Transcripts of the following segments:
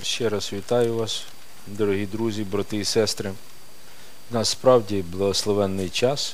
Ще раз вітаю вас, дорогі друзі, брати і сестри. У нас справді благословенний час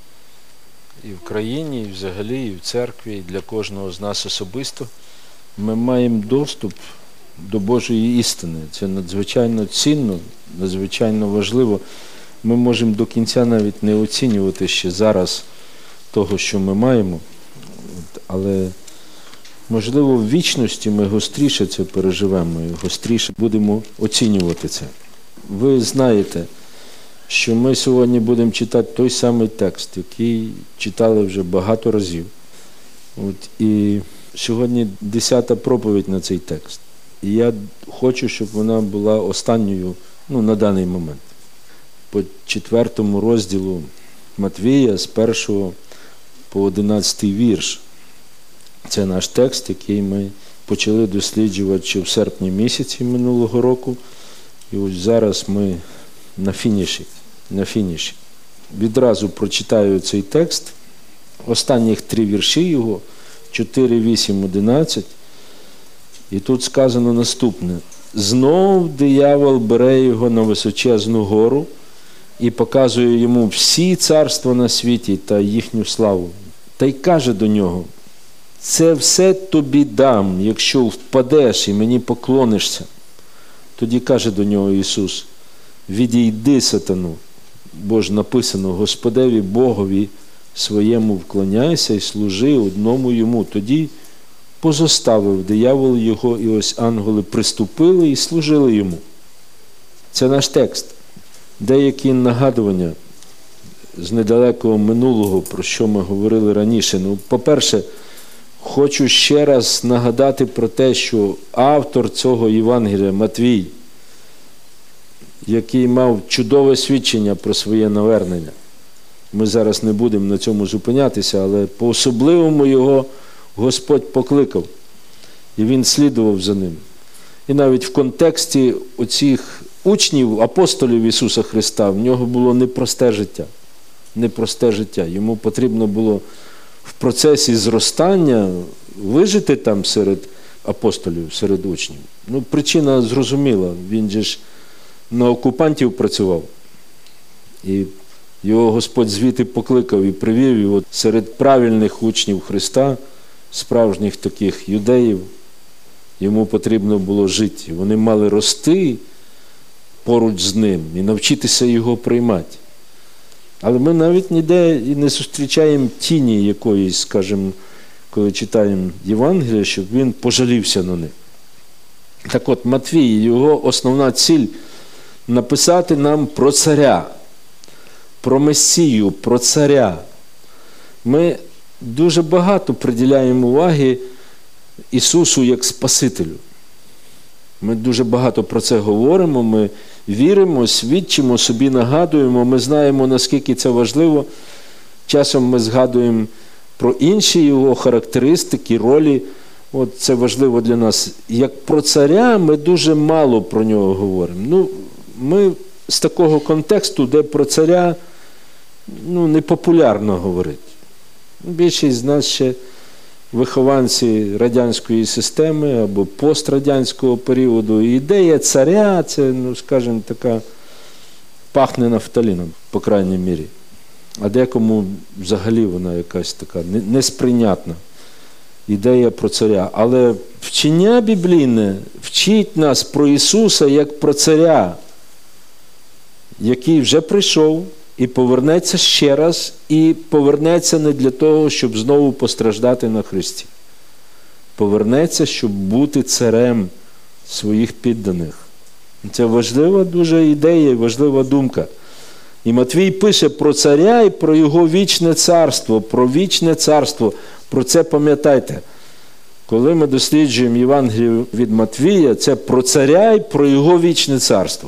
і в країні, і взагалі, і в церкві, і для кожного з нас особисто. Ми маємо доступ до Божої істини. Це надзвичайно цінно, надзвичайно важливо. Ми можемо до кінця навіть не оцінювати ще зараз того, що ми маємо, але можливо, в вічності ми гостріше це переживемо і гостріше будемо оцінювати це. Ви знаєте, що ми сьогодні будемо читати той самий текст, який читали вже багато разів. І сьогодні 10-та проповідь на цей текст. І я хочу, щоб вона була останньою на даний момент. По 4-му розділу Матвія з 1 по 11 вірш. Це наш текст, який ми почали досліджувати ще в серпні місяці минулого року. І ось зараз ми на фініші. Відразу прочитаю цей текст. Останніх 3 вірші його, 4, 8, 11. І тут сказано наступне. «Знов диявол бере його на височезну гору і показує йому всі царства на світі та їхню славу. Та й каже до нього, це все тобі дам, якщо впадеш і мені поклонишся». Тоді каже до нього Ісус, відійди, сатану, бо ж написано, Господеві Богові своєму вклоняйся і служи одному йому. Тоді позоставив диявол його, і ось ангели приступили і служили йому. Це наш текст. Деякі нагадування з недалекого минулого, про що ми говорили раніше. По-перше, хочу ще раз нагадати про те, що автор цього Євангелія, Матвій, який мав чудове свідчення про своє навернення. Ми зараз не будемо на цьому зупинятися, але по-особливому його Господь покликав. І він слідував за ним. І навіть в контексті оцих учнів, апостолів Ісуса Христа, в нього було непросте життя. Йому потрібно було в процесі зростання вижити там серед апостолів, серед учнів. Причина зрозуміла. Він же ж на окупантів працював. І його Господь звідти покликав і привів. І от серед правильних учнів Христа, справжніх таких юдеїв, йому потрібно було жити. Вони мали рости поруч з ним і навчитися його приймати. Але ми навіть ніде і не зустрічаємо тіні якоїсь, скажімо, коли читаємо Євангелія, щоб він пожалівся на них. Так от, Матвій, його основна ціль – написати нам про царя, про Месію, про царя. Ми дуже багато приділяємо уваги Ісусу як Спасителю. Ми дуже багато про це говоримо, ми віримо, свідчимо, собі нагадуємо, ми знаємо, наскільки це важливо. Часом ми згадуємо про інші його характеристики, ролі. Це важливо для нас. Як про царя ми дуже мало про нього говоримо. Ми з такого контексту, де про царя непопулярно говорити. Більшість з нас ще вихованці радянської системи або пострадянського періоду. І ідея царя – це, скажімо, така пахне нафталіном, по крайній мірі. А декому взагалі вона якась така несприйнятна ідея про царя. Але вчення біблійне вчить нас про Ісуса як про царя, який вже прийшов і повернеться ще раз, і повернеться не для того, щоб знову постраждати на хресті. Повернеться, щоб бути царем своїх підданих. Це важлива дуже ідея, важлива думка. І Матвій пише про царя і про його вічне царство, про вічне царство. Про це пам'ятайте. Коли ми досліджуємо Євангелію від Матвія, це про царя і про його вічне царство.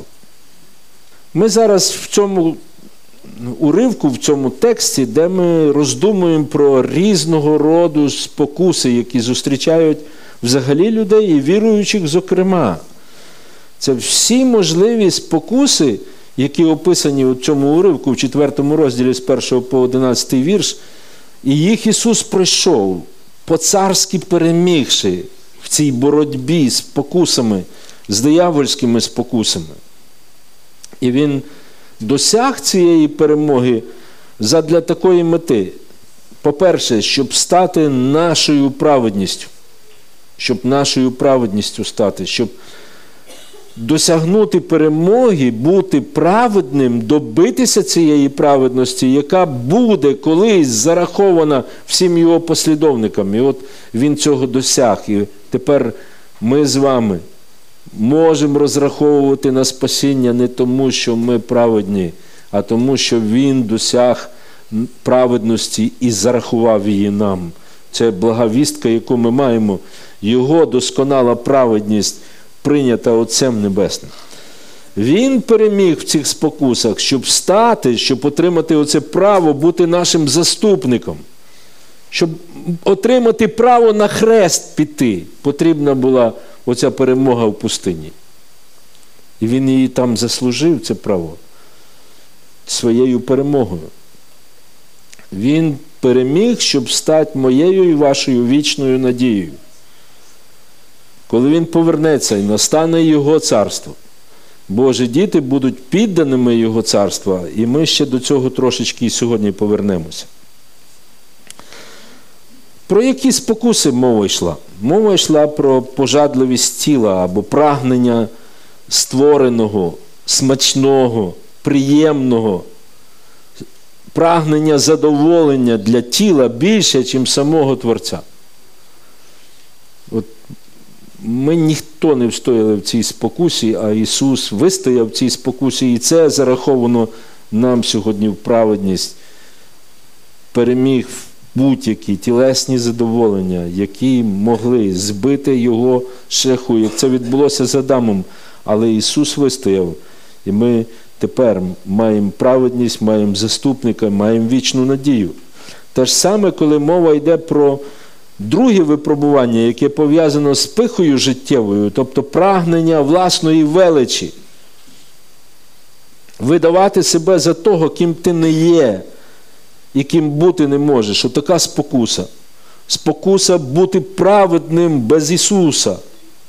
Ми зараз в цьому уривку, в цьому тексті, де ми роздумуємо про різного роду спокуси, які зустрічають взагалі людей і віруючих зокрема. Це всі можливі спокуси, які описані у цьому уривку, в 4 розділі з 1 по 11 вірш, і їх Ісус пройшов, по-царськи перемігши в цій боротьбі з спокусами з диявольськими спокусами. І він досяг цієї перемоги задля такої мети. По-перше, щоб стати нашою праведністю. Щоб нашою праведністю стати. Щоб досягнути перемоги, бути праведним, добитися цієї праведності, яка буде колись зарахована всім його послідовникам. І от він цього досяг. І тепер ми з вами можемо розраховувати на спасіння не тому, що ми праведні, а тому, що він досяг праведності і зарахував її нам. Це благовістка, яку ми маємо. Його досконала праведність прийнята Отцем Небесним. Він переміг в цих спокусах, щоб стати, щоб отримати оце право бути нашим заступником. Щоб отримати право на хрест піти, потрібна була оця перемога в пустині. І він її там заслужив, це право, своєю перемогою. Він переміг, щоб стати моєю і вашою вічною надією. Коли він повернеться і настане його царство, Божі діти будуть підданими його царства, і ми ще до цього трошечки і сьогодні повернемося. Про які спокуси мова йшла? Мова йшла про пожадливість тіла або прагнення створеного, смачного, приємного, прагнення задоволення для тіла більше, ніж самого Творця. От ми ніхто не встояли в цій спокусі, а Ісус вистояв в цій спокусі, і це зараховано нам сьогодні в праведність. Переміг будь-які тілесні задоволення, які могли збити його шляху, як це відбулося з Адамом. Але Ісус вистояв, і ми тепер маємо праведність, маємо заступника, маємо вічну надію. Те ж саме, коли мова йде про друге випробування, яке пов'язано з пихою життєвою, тобто прагнення власної величі. Видавати себе за того, ким ти не є і ким бути не можеш. Отака спокуса. Спокуса бути праведним без Ісуса.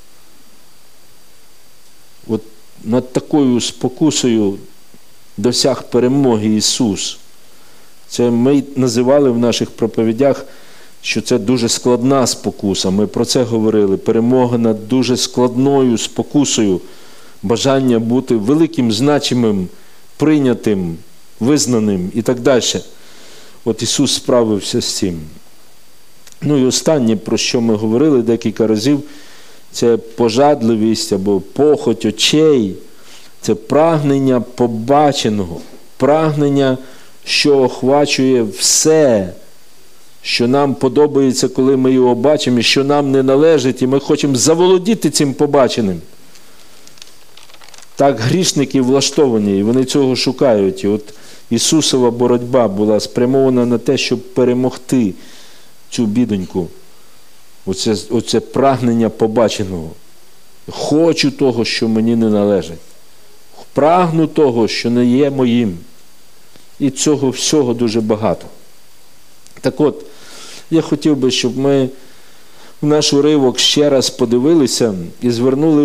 От над такою спокусою досяг перемоги Ісус. Це ми називали в наших проповідях, що це дуже складна спокуса. Ми про це говорили. Перемога над дуже складною спокусою. Бажання бути великим, значимим, прийнятим, визнаним і так далі. От Ісус справився з цим. Ну і останнє, про що ми говорили декілька разів, це пожадливість або похоть очей. Це прагнення побаченого. Прагнення, що охвачує все, що нам подобається, коли ми його бачимо, і що нам не належить, і ми хочемо заволодіти цим побаченим. Так грішники влаштовані, і вони цього шукають. І от Ісусова боротьба була спрямована на те, щоб перемогти цю бідоньку. Оце прагнення побаченого. Хочу того, що мені не належить. Прагну того, що не є моїм. І цього всього дуже багато. Так от, я хотів би, щоб ми в наш уривок ще раз подивилися і звернули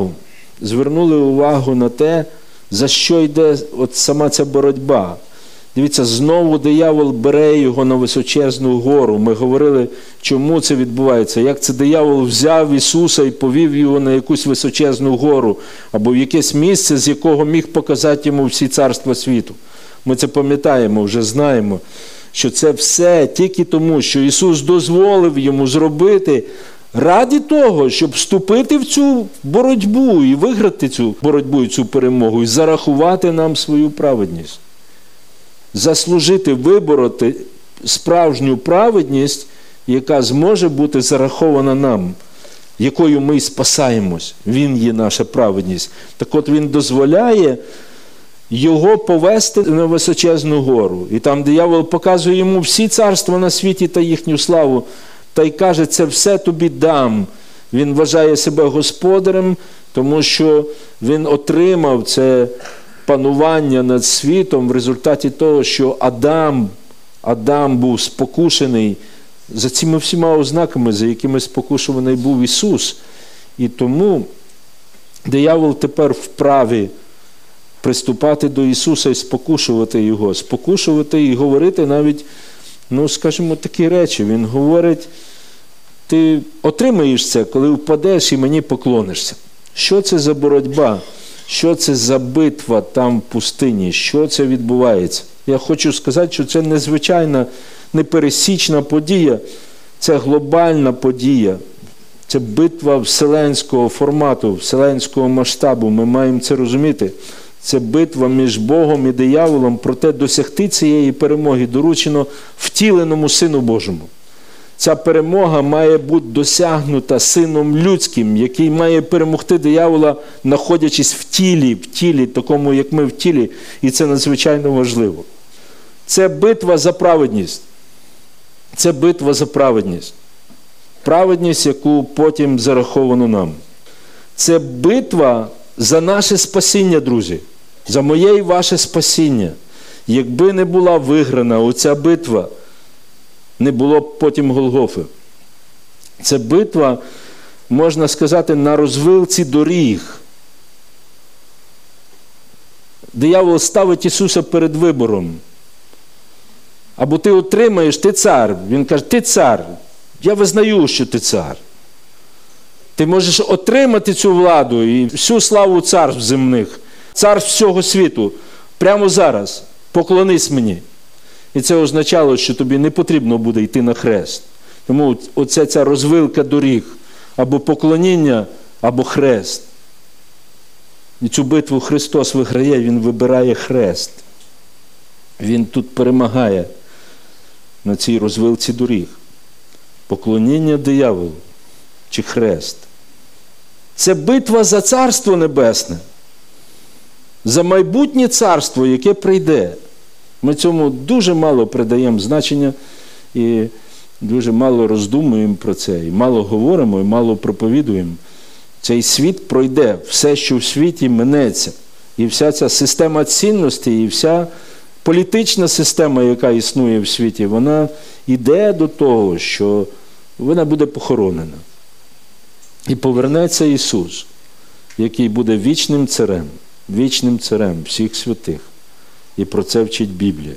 увагу на те, за що йде от сама ця боротьба. Дивіться, знову диявол бере його на височезну гору. Ми говорили, чому це відбувається. Як це диявол взяв Ісуса і повів його на якусь височезну гору, або в якесь місце, з якого міг показати йому всі царства світу. Ми це пам'ятаємо, вже знаємо, що це все тільки тому, що Ісус дозволив йому зробити ради того, щоб вступити в цю боротьбу і виграти цю боротьбу і цю перемогу, і зарахувати нам свою праведність. Заслужити, вибороти справжню праведність, яка зможе бути зарахована нам, якою ми спасаємось. Він є наша праведність. Так от він дозволяє його повести на височезну гору. І там диявол показує йому всі царства на світі та їхню славу. Та й каже, це все тобі дам. Він вважає себе господарем, тому що він отримав це панування над світом в результаті того, що Адам був спокушений за цими всіма ознаками, за якими спокушуваний був Ісус. І тому Диявол тепер вправі приступати до Ісуса і спокушувати Його. Спокушувати і говорити навіть, скажімо, такі речі. Він говорить, ти отримаєш це, коли впадеш і мені поклонишся. Що це за боротьба? Що це за битва там в пустині? Що це відбувається? Я хочу сказати, що це незвичайна, непересічна подія. Це глобальна подія. Це битва вселенського формату, вселенського масштабу. Ми маємо це розуміти. Це битва між Богом і дияволом, проте досягти цієї перемоги доручено втіленому Сину Божому. Ця перемога має бути досягнута Сином Людським, який має перемогти диявола, знаходячись в тілі, такому, як ми в тілі, і це надзвичайно важливо. Це битва за праведність. Це битва за праведність. Праведність, яку потім зараховано нам. Це битва за наше спасіння, друзі. За моє і ваше спасіння. Якби не була виграна оця битва, не було б потім Голгофи. Це битва, можна сказати, на розвилці доріг. Диявол ставить Ісуса перед вибором. Або ти отримаєш, ти цар. Він каже, ти цар. Я визнаю, що ти цар. Ти можеш отримати цю владу і всю славу царств земних, царств всього світу. Прямо зараз. Поклонись мені. І це означало, що тобі не потрібно буде йти на хрест. Тому оця ця розвилка доріг. Або поклоніння, або хрест. І цю битву Христос виграє, Він вибирає хрест. Він тут перемагає на цій розвилці доріг. Поклоніння дияволу чи хрест. Це битва за Царство Небесне. За майбутнє царство, яке прийде. Ми цьому дуже мало придаємо значення і дуже мало роздумуємо про це. І мало говоримо, і мало проповідуємо. Цей світ пройде. Все, що в світі, минеться. І вся ця система цінностей, і вся політична система, яка існує в світі, вона йде до того, що вона буде похоронена. І повернеться Ісус, який буде вічним царем всіх святих. І про це вчить Біблія.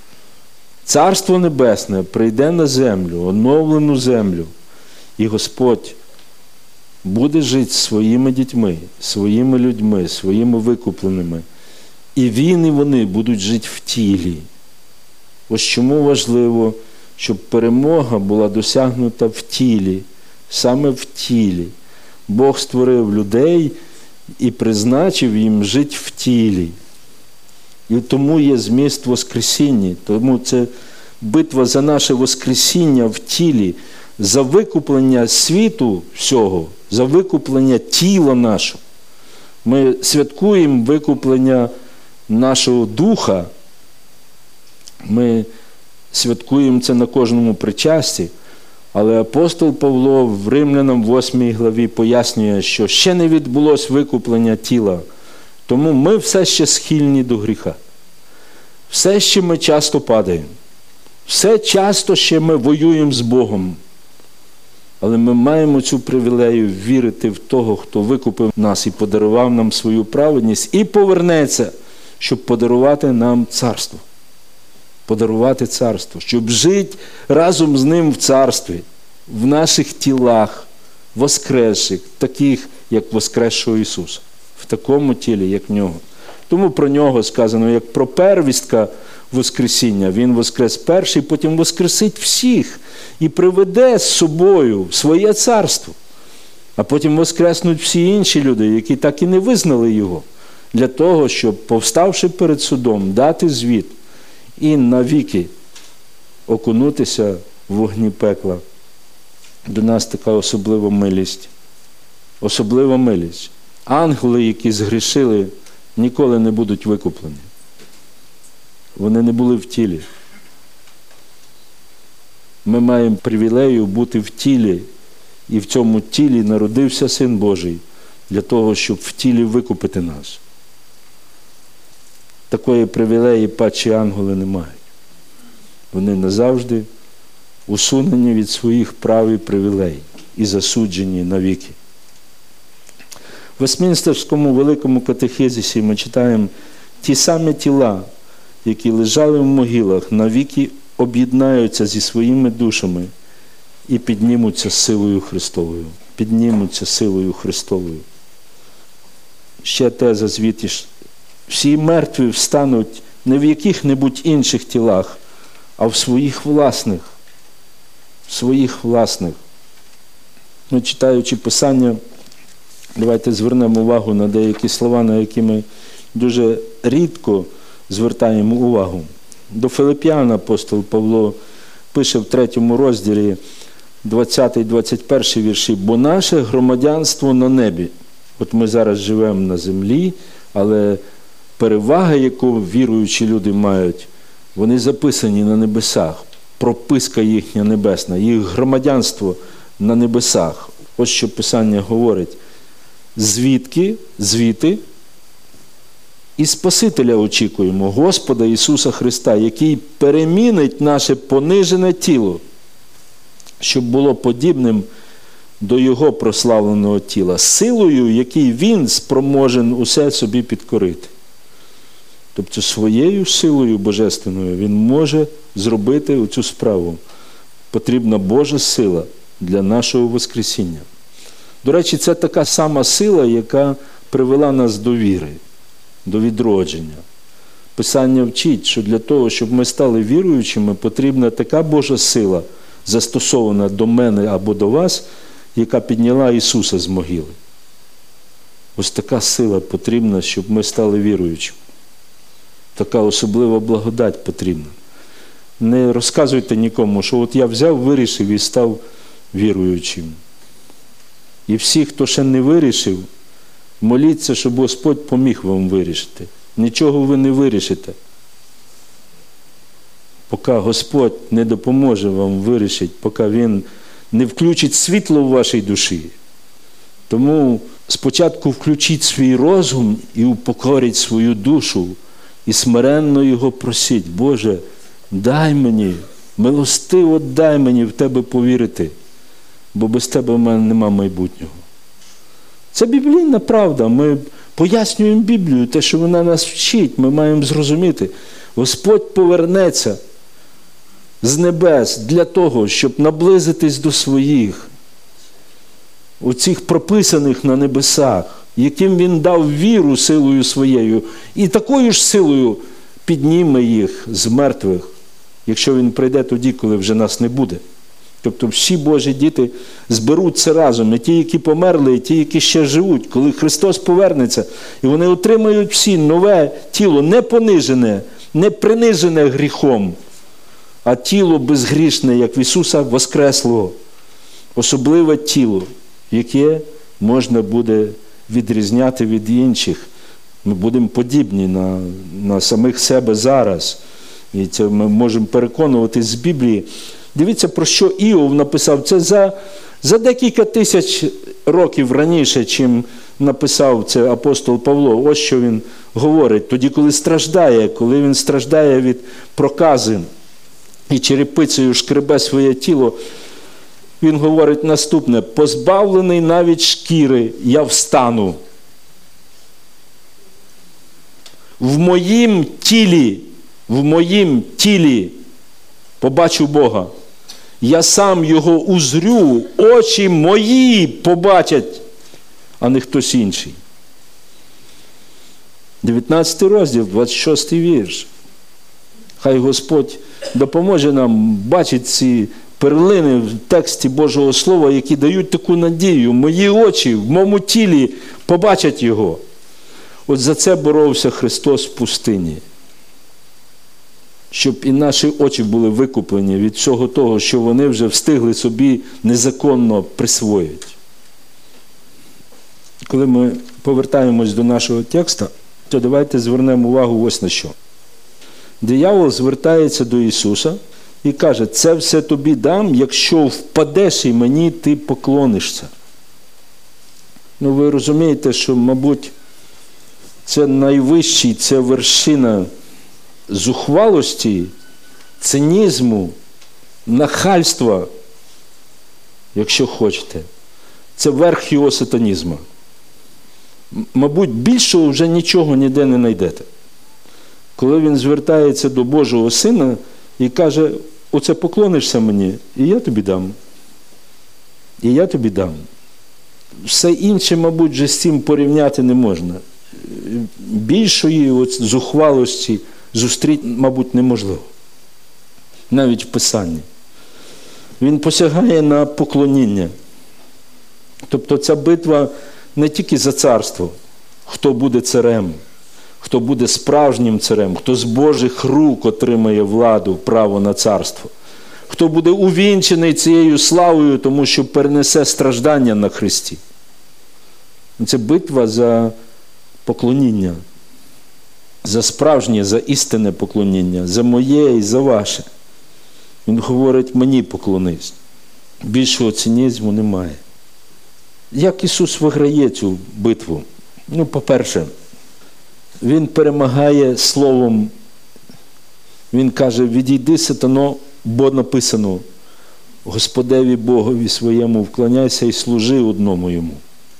Царство Небесне прийде на землю, оновлену землю, і Господь буде жити зі своїми дітьми, своїми людьми, своїми викупленими. І Він, і вони будуть жити в тілі. Ось чому важливо, щоб перемога була досягнута в тілі, саме в тілі. Бог створив людей і призначив їм жити в тілі. І тому є зміст Воскресіння. Тому це битва за наше Воскресіння в тілі, за викуплення світу всього, за викуплення тіла нашого. Ми святкуємо викуплення нашого духа. Ми святкуємо це на кожному причасті. Але апостол Павло в Римлянам 8 главі пояснює, що ще не відбулось викуплення тіла. Тому ми все ще схильні до гріха. Все ще ми часто падаємо. Все часто ще ми воюємо з Богом. Але ми маємо цю привілею вірити в того, хто викупив нас і подарував нам свою праведність, і повернеться, щоб подарувати нам царство. Подарувати царство, щоб жити разом з Ним в царстві, в наших тілах, воскресших, таких, як воскресшого Ісуса. В такому тілі, як в Нього. Тому про Нього сказано, як про первістка Воскресіння. Він воскрес перший, потім воскресить всіх і приведе з собою в своє царство. А потім воскреснуть всі інші люди, які так і не визнали Його, для того, щоб, повставши перед судом, дати звіт і навіки окунутися в вогні пекла. До нас така особлива милість. Особлива милість. Ангели, які згрішили, ніколи не будуть викуплені. Вони не були в тілі. Ми маємо привілею бути в тілі, і в цьому тілі народився Син Божий, для того, щоб в тілі викупити нас. Такої привілеї падші ангели не мають. Вони назавжди усунені від своїх прав і привілей і засуджені навіки. В Вестмінстерському великому катехизисі ми читаємо: ті самі тіла, які лежали в могилах, навіки об'єднаються зі своїми душами і піднімуться силою Христовою. Піднімуться силою Христовою. Ще теза звідти: всі мертві встануть не в яких-небудь інших тілах, а в своїх власних. В своїх власних. Ми, читаючи Писання, давайте звернемо увагу на деякі слова, на які ми дуже рідко звертаємо увагу. До Филип'ян апостол Павло пише в 3 розділі 20-21 вірші: «Бо наше громадянство на небі». От ми зараз живемо на землі, але перевага, яку віруючі люди мають, вони записані на небесах. Прописка їхня небесна, їх громадянство на небесах. Ось що Писання говорить. Звідти і Спасителя очікуємо, Господа Ісуса Христа, який перемінить наше понижене тіло, щоб було подібним до Його прославленого тіла, силою, якій Він спроможен усе собі підкорити. Тобто своєю силою божественною Він може зробити оцю справу. Потрібна Божа сила для нашого воскресіння. До речі, це така сама сила, яка привела нас до віри, до відродження. Писання вчить, що для того, щоб ми стали віруючими, потрібна така Божа сила, застосована до мене або до вас, яка підняла Ісуса з могили. Ось така сила потрібна, щоб ми стали віруючими. Така особлива благодать потрібна. Не розказуйте нікому, що от я взяв, вирішив і став віруючим. І всі, хто ще не вирішив, моліться, щоб Господь поміг вам вирішити. Нічого ви не вирішите, поки Господь не допоможе вам вирішити, поки Він не включить світло в вашій душі. Тому спочатку включіть свій розум і упокоріть свою душу, і смиренно Його просіть: Боже, дай мені, милостиво дай мені в Тебе повірити, бо без Тебе в мене нема майбутнього. Це біблійна правда. Ми пояснюємо Біблію, те, що вона нас вчить, ми маємо зрозуміти. Господь повернеться з небес для того, щоб наблизитись до своїх, оцих прописаних на небесах, яким Він дав віру силою своєю, і такою ж силою підніме їх з мертвих, якщо Він прийде тоді, коли вже нас не буде. Тобто всі Божі діти зберуться разом, і ті, які померли, і ті, які ще живуть, коли Христос повернеться, і вони отримають всі нове тіло, не понижене, не принижене гріхом, а тіло безгрішне, як в Ісуса Воскреслого. Особливе тіло, яке можна буде відрізняти від інших. Ми будемо подібні на самих себе зараз. І це ми можемо переконуватись з Біблії. Дивіться, про що Іов написав. Це за декілька тисяч років раніше, чим написав це апостол Павло. Ось що він говорить. Тоді, коли він страждає від прокази і черепицею шкребе своє тіло, він говорить наступне: позбавлений навіть шкіри, я встану. В моїм тілі побачу Бога. Я сам Його узрю, очі мої побачать, а не хтось інший. 19 розділ, 26 вірш. Хай Господь допоможе нам бачити ці перлини в тексті Божого Слова, які дають таку надію. Мої очі в моєму тілі побачать Його. От за це боровся Христос в пустині. Щоб і наші очі були викуплені від всього того, що вони вже встигли собі незаконно присвоїти. Коли ми повертаємось до нашого тексту, то давайте звернемо увагу ось на що. Диявол звертається до Ісуса і каже: це все тобі дам, якщо впадеш і мені ти поклонишся. Ну, ви розумієте, що, мабуть, це найвищий, це вершина зухвалості, цинізму, нахальства, якщо хочете. Це верх його сатанізму. Мабуть, більшого вже нічого ніде не знайдете. Коли він звертається до Божого Сина і каже, оце поклонишся мені, і я тобі дам. І я тобі дам. Все інше, мабуть, вже з цим порівняти не можна. Більшої зухвалості зустріти, мабуть, неможливо. Навіть в Писанні. Він посягає на поклоніння. Тобто ця битва не тільки за царство, хто буде царем, хто буде справжнім царем, хто з Божих рук отримає владу, право на царство, хто буде увінчений цією славою, тому що перенесе страждання на Христі. Це битва за поклоніння, за справжнє, за істинне поклоніння, за моє і за ваше. Він говорить, мені поклонись. Більшого цинізму немає. Як Ісус виграє цю битву? По-перше, Він перемагає словом. Він каже, відійди, сатано, бо написано, Господеві Богові своєму вклоняйся і служи одному Йому.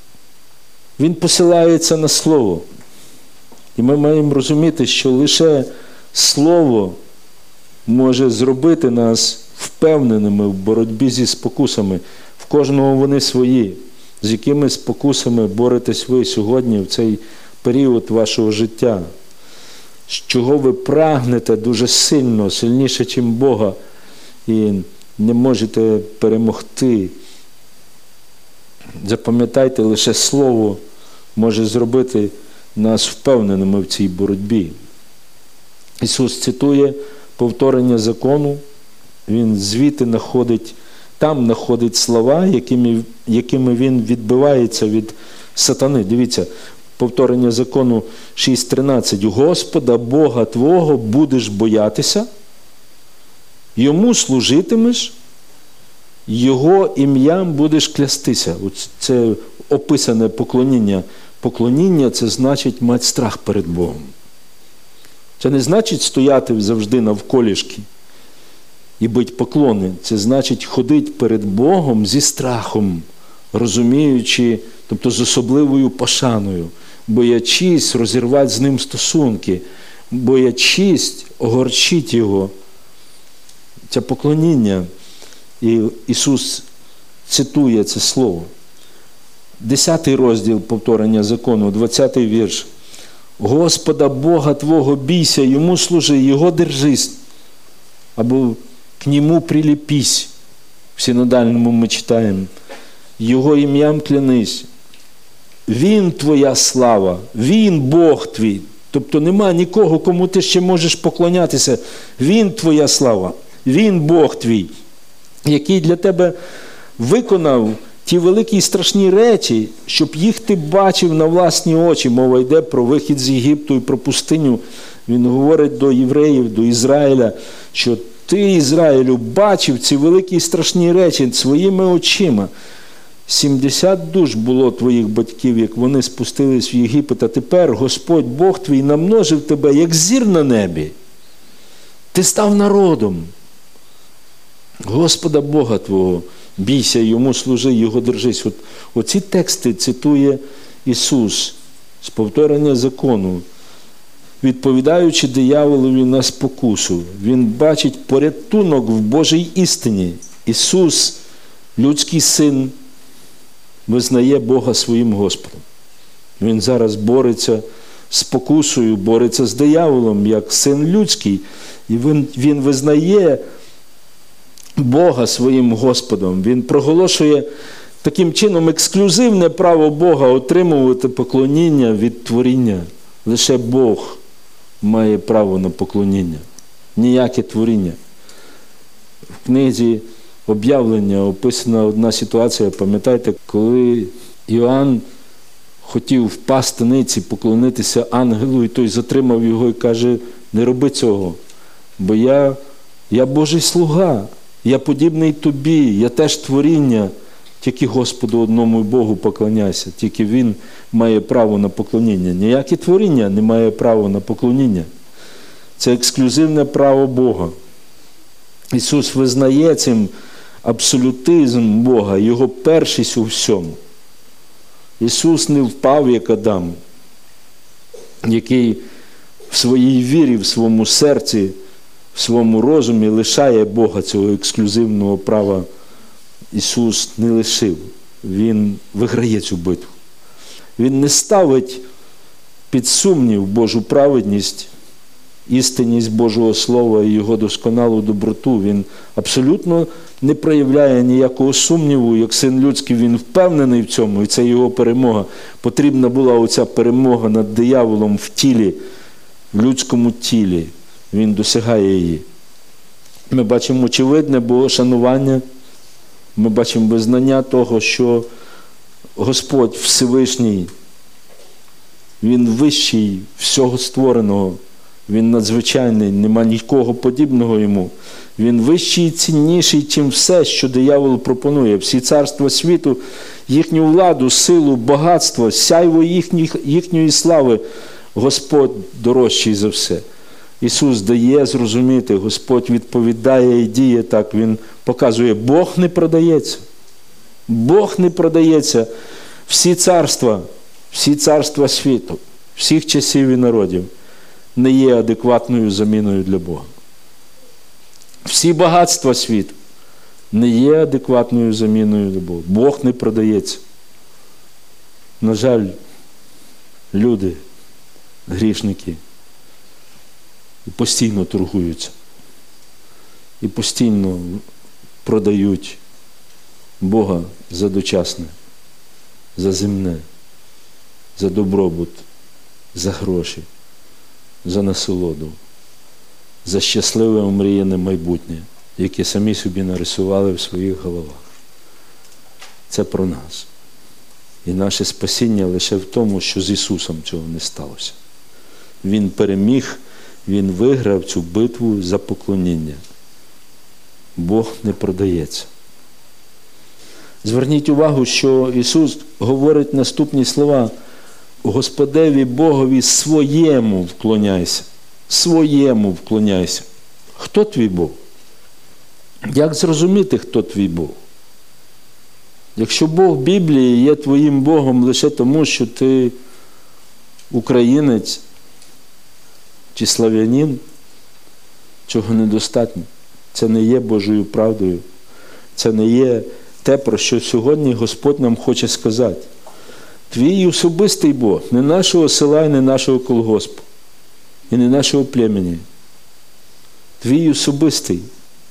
Він посилається на Слово. І ми маємо розуміти, що лише Слово може зробити нас впевненими в боротьбі зі спокусами. В кожного вони свої. З якими спокусами боретесь ви сьогодні в цей період вашого життя? З чого ви прагнете дуже сильно, сильніше, ніж Бога, і не можете перемогти? Запам'ятайте, лише Слово може зробити нас впевненими в цій боротьбі. Ісус цитує повторення закону, Він звідти знаходить слова, якими Він відбивається від сатани. Дивіться, повторення закону 6.13. Господа Бога твого будеш боятися, Йому служитимеш, Його ім'ям будеш клястися. Це описане поклоніння. Поклоніння – це значить мати страх перед Богом. Це не значить стояти завжди навколішки і бить поклони. Це значить ходити перед Богом зі страхом, розуміючи, тобто з особливою пошаною, боячись розірвати з ним стосунки, боячись огорчити Його. Це поклоніння. І Ісус цитує це слово. 10 розділ повторення закону, 20 вірш. Господа Бога твого бійся, Йому служи, Його держись, або к Нему приліпись. В синодальному ми читаємо. Його ім'ям клянись. Він твоя слава, Він Бог твій. Тобто нема нікого, кому ти ще можеш поклонятися. Він твоя слава, Він Бог твій, який для тебе виконав ті великі і страшні речі, щоб їх ти бачив на власні очі. Мова йде про вихід з Єгипту і про пустиню. Він говорить до євреїв, до Ізраїля, що ти, Ізраїлю, бачив ці великі і страшні речі своїми очима. 70 душ було твоїх батьків, як вони спустились в Єгипет, а тепер Господь Бог твій намножив тебе, як зір на небі. Ти став народом. Господа Бога твого бійся, Йому служи, Його держись. Оці тексти цитує Ісус з повторення закону, відповідаючи дияволові на спокусу. Він бачить порятунок в Божій істині. Ісус, людський син, визнає Бога своїм Господом. Він зараз бореться з спокусою, бореться з дияволом, як син людський. І він визнає Бога своїм Господом. Він проголошує таким чином ексклюзивне право Бога отримувати поклоніння від творіння. Лише Бог має право на поклоніння. Ніяке творіння. В книзі Об'явлення описана одна ситуація, пам'ятаєте, коли Іоанн хотів в пастиниці поклонитися ангелу, і той затримав його і каже, не роби цього, бо я Божий слуга, я подібний тобі, я теж творіння, тільки Господу одному Богу поклоняйся, тільки Він має право на поклоніння. Ніяке творіння не має права на поклоніння. Це ексклюзивне право Бога. Ісус визнає цим абсолютизм Бога, Його першість у всьому. Ісус не впав, як Адам, який в своїй вірі, в своєму серці, в своєму розумі лишає Бога, цього ексклюзивного права. Ісус не лишив. Він виграє цю битву. Він не ставить під сумнів Божу праведність, істинність Божого Слова і Його досконалу доброту. Він абсолютно не проявляє ніякого сумніву. Як Син Людський, він впевнений в цьому, і це його перемога. Потрібна була оця перемога над дияволом в тілі, в людському тілі. Він досягає її. Ми бачимо очевидне богошанування, ми бачимо визнання того, що Господь Всевишній, Він вищий всього створеного, Він надзвичайний, нема нікого подібного Йому. Він вищий і цінніший, чим все, що диявол пропонує. Всі царства світу, їхню владу, силу, багатство, сяйво їхньої слави, Господь дорожчий за все. Ісус дає зрозуміти, Господь відповідає і діє так. Він показує, Бог не продається. Бог не продається. Всі царства світу, всіх часів і народів не є адекватною заміною для Бога. Всі багатства світу не є адекватною заміною для Бога. Бог не продається. На жаль, люди, грішники, і постійно торгуються. І постійно продають Бога за дочасне, за земне, за добробут, за гроші, за насолоду, за щасливе омріяне майбутнє, яке самі собі нарисували в своїх головах. Це про нас. І наше спасіння лише в тому, що з Ісусом цього не сталося. Він переміг, Він виграв цю битву за поклоніння. Бог не продається. Зверніть увагу, що Ісус говорить наступні слова. Господеві Богові своєму вклоняйся. Своєму вклоняйся. Хто твій Бог? Як зрозуміти, хто твій Бог? Якщо Бог Біблії є твоїм Богом лише тому, що ти українець чи слав'янин, цього недостатньо. Це не є Божою правдою. Це не є те, про що сьогодні Господь нам хоче сказати. Твій особистий Бог, не нашого села і не нашого колгоспу, і не нашого племені. Твій особистий.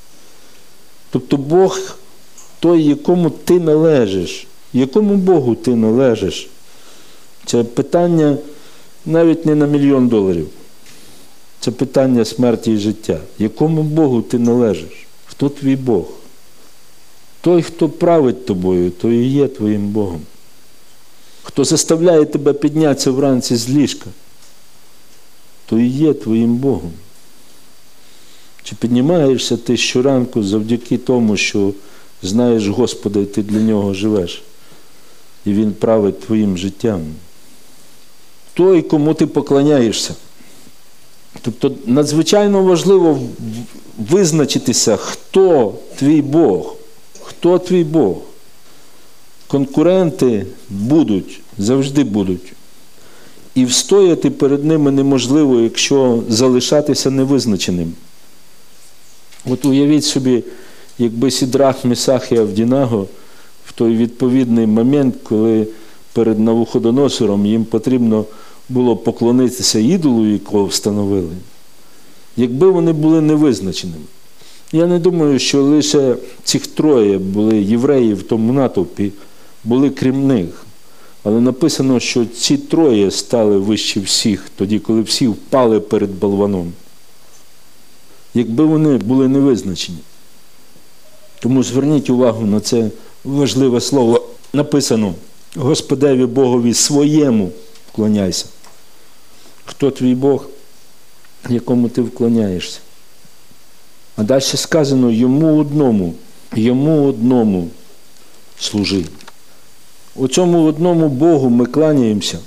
Тобто Бог той, якому ти належиш. Якому Богу ти належиш? Це питання навіть не на $1 мільйон. Це питання смерті і життя. Якому Богу ти належиш? Хто твій Бог? Той, хто править тобою, той і є твоїм Богом. Хто заставляє тебе піднятися вранці з ліжка, той і є твоїм Богом. Чи піднімаєшся ти щоранку завдяки тому, що знаєш Господа, і ти для Нього живеш, і Він править твоїм життям? Той, кому ти поклоняєшся. Тобто надзвичайно важливо визначитися, хто твій Бог. Хто твій Бог? Конкуренти будуть, завжди будуть. І встояти перед ними неможливо, якщо залишатися невизначеним. От уявіть собі, якби Сідрах, Месах і Авдінаго в той відповідний момент, коли перед Навуходоносором їм потрібно було поклонитися ідолу, якого встановили, якби вони були невизначеними. Я не думаю, що лише ці троє були євреї в тому натовпі, були крім них. Але написано, що ці троє стали вищі всіх, тоді, коли всі впали перед болваном. Якби вони були невизначені. Тому зверніть увагу на це важливе слово. Написано: Господеві Богові своєму вклоняйся. Хто твій Бог, якому ти вклоняєшся? А далі сказано: йому одному служи. У цьому одному Богу ми кланяємося.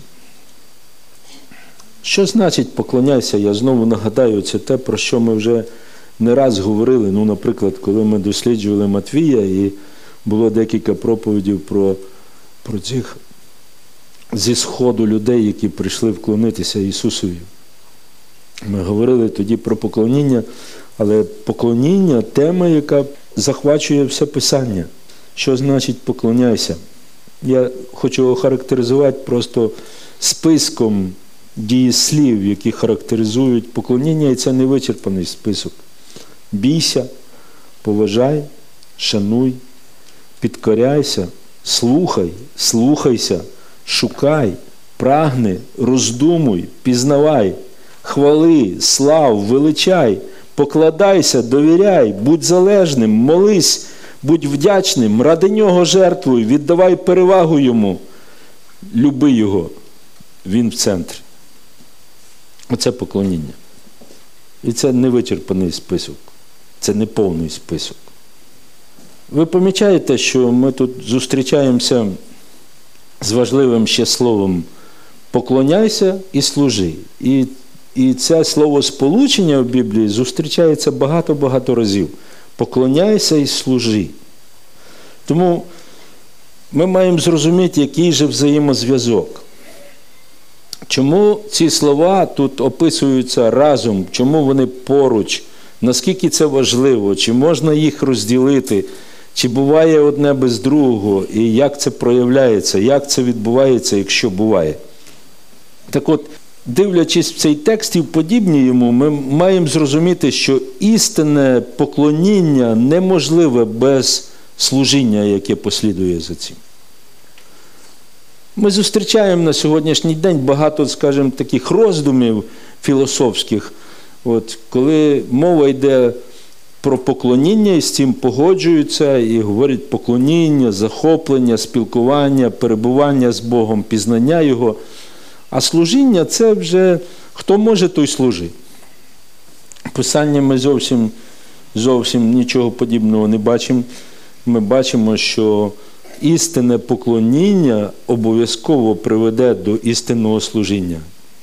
Що значить поклоняйся? Я знову нагадаю, це те, про що ми вже не раз говорили. Наприклад, коли ми досліджували Матвія, і було декілька проповідей про цих зі Сходу людей, які прийшли вклонитися Ісусові. Ми говорили тоді про поклоніння, але поклоніння – тема, яка захвачує все Писання. Що значить «поклоняйся»? Я хочу охарактеризувати просто списком дієслів, які характеризують поклоніння, і це невичерпаний список. Бійся, поважай, шануй, підкоряйся, слухай, слухайся, шукай, прагни, роздумуй, пізнавай, хвали, слав, величай, покладайся, довіряй, будь залежним, молись, будь вдячним, ради нього жертвуй, віддавай перевагу йому, люби його. Він в центрі. Оце поклоніння. І це невичерпаний список. Це не повний список. Ви помічаєте, що ми тут зустрічаємося з важливим ще словом «поклоняйся і служи». І це словосполучення в Біблії зустрічається багато-багато разів. «Поклоняйся і служи». Тому ми маємо зрозуміти, який же взаємозв'язок. Чому ці слова тут описуються разом, чому вони поруч, наскільки це важливо, чи можна їх розділити, чи буває одне без другого, і як це проявляється, як це відбувається, якщо буває. Так от, дивлячись в цей текст і подібні йому, ми маємо зрозуміти, що істинне поклоніння неможливе без служіння, яке послідує за цим. Ми зустрічаємо на сьогоднішній день багато, скажімо, таких роздумів філософських, коли мова йде про поклоніння, і з цим погоджуються, і говорять поклоніння, захоплення, спілкування, перебування з Богом, пізнання Його. А служіння – це вже хто може, той служить. В Писанні ми зовсім нічого подібного не бачимо. Ми бачимо, що істинне поклоніння обов'язково приведе до істинного служіння.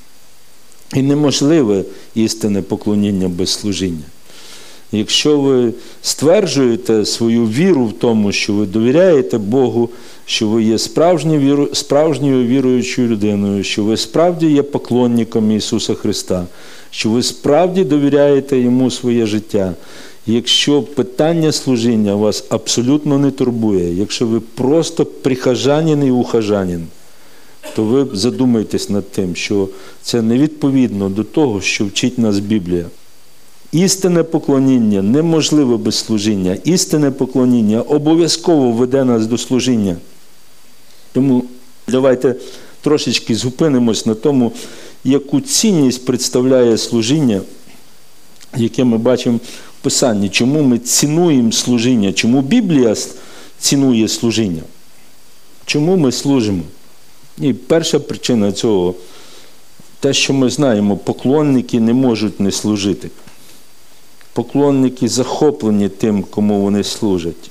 І неможливе істинне поклоніння без служіння. Якщо ви стверджуєте свою віру в тому, що ви довіряєте Богу, що ви є справжньою віруючою людиною, що ви справді є поклонником Ісуса Христа, що ви справді довіряєте Йому своє життя, якщо питання служіння вас абсолютно не турбує, якщо ви просто прихожанин і ухожанин, то ви задумайтесь над тим, що це не відповідно до того, що вчить нас Біблія. Істинне поклоніння неможливе без служіння. Істинне поклоніння обов'язково веде нас до служіння. Тому давайте трошечки зупинимось на тому, яку цінність представляє служіння, яке ми бачимо в Писанні. Чому ми цінуємо служіння? Чому Біблія цінує служіння? Чому ми служимо? І перша причина цього – те, що ми знаємо, поклонники не можуть не служити. Поклонники захоплені тим, кому вони служать.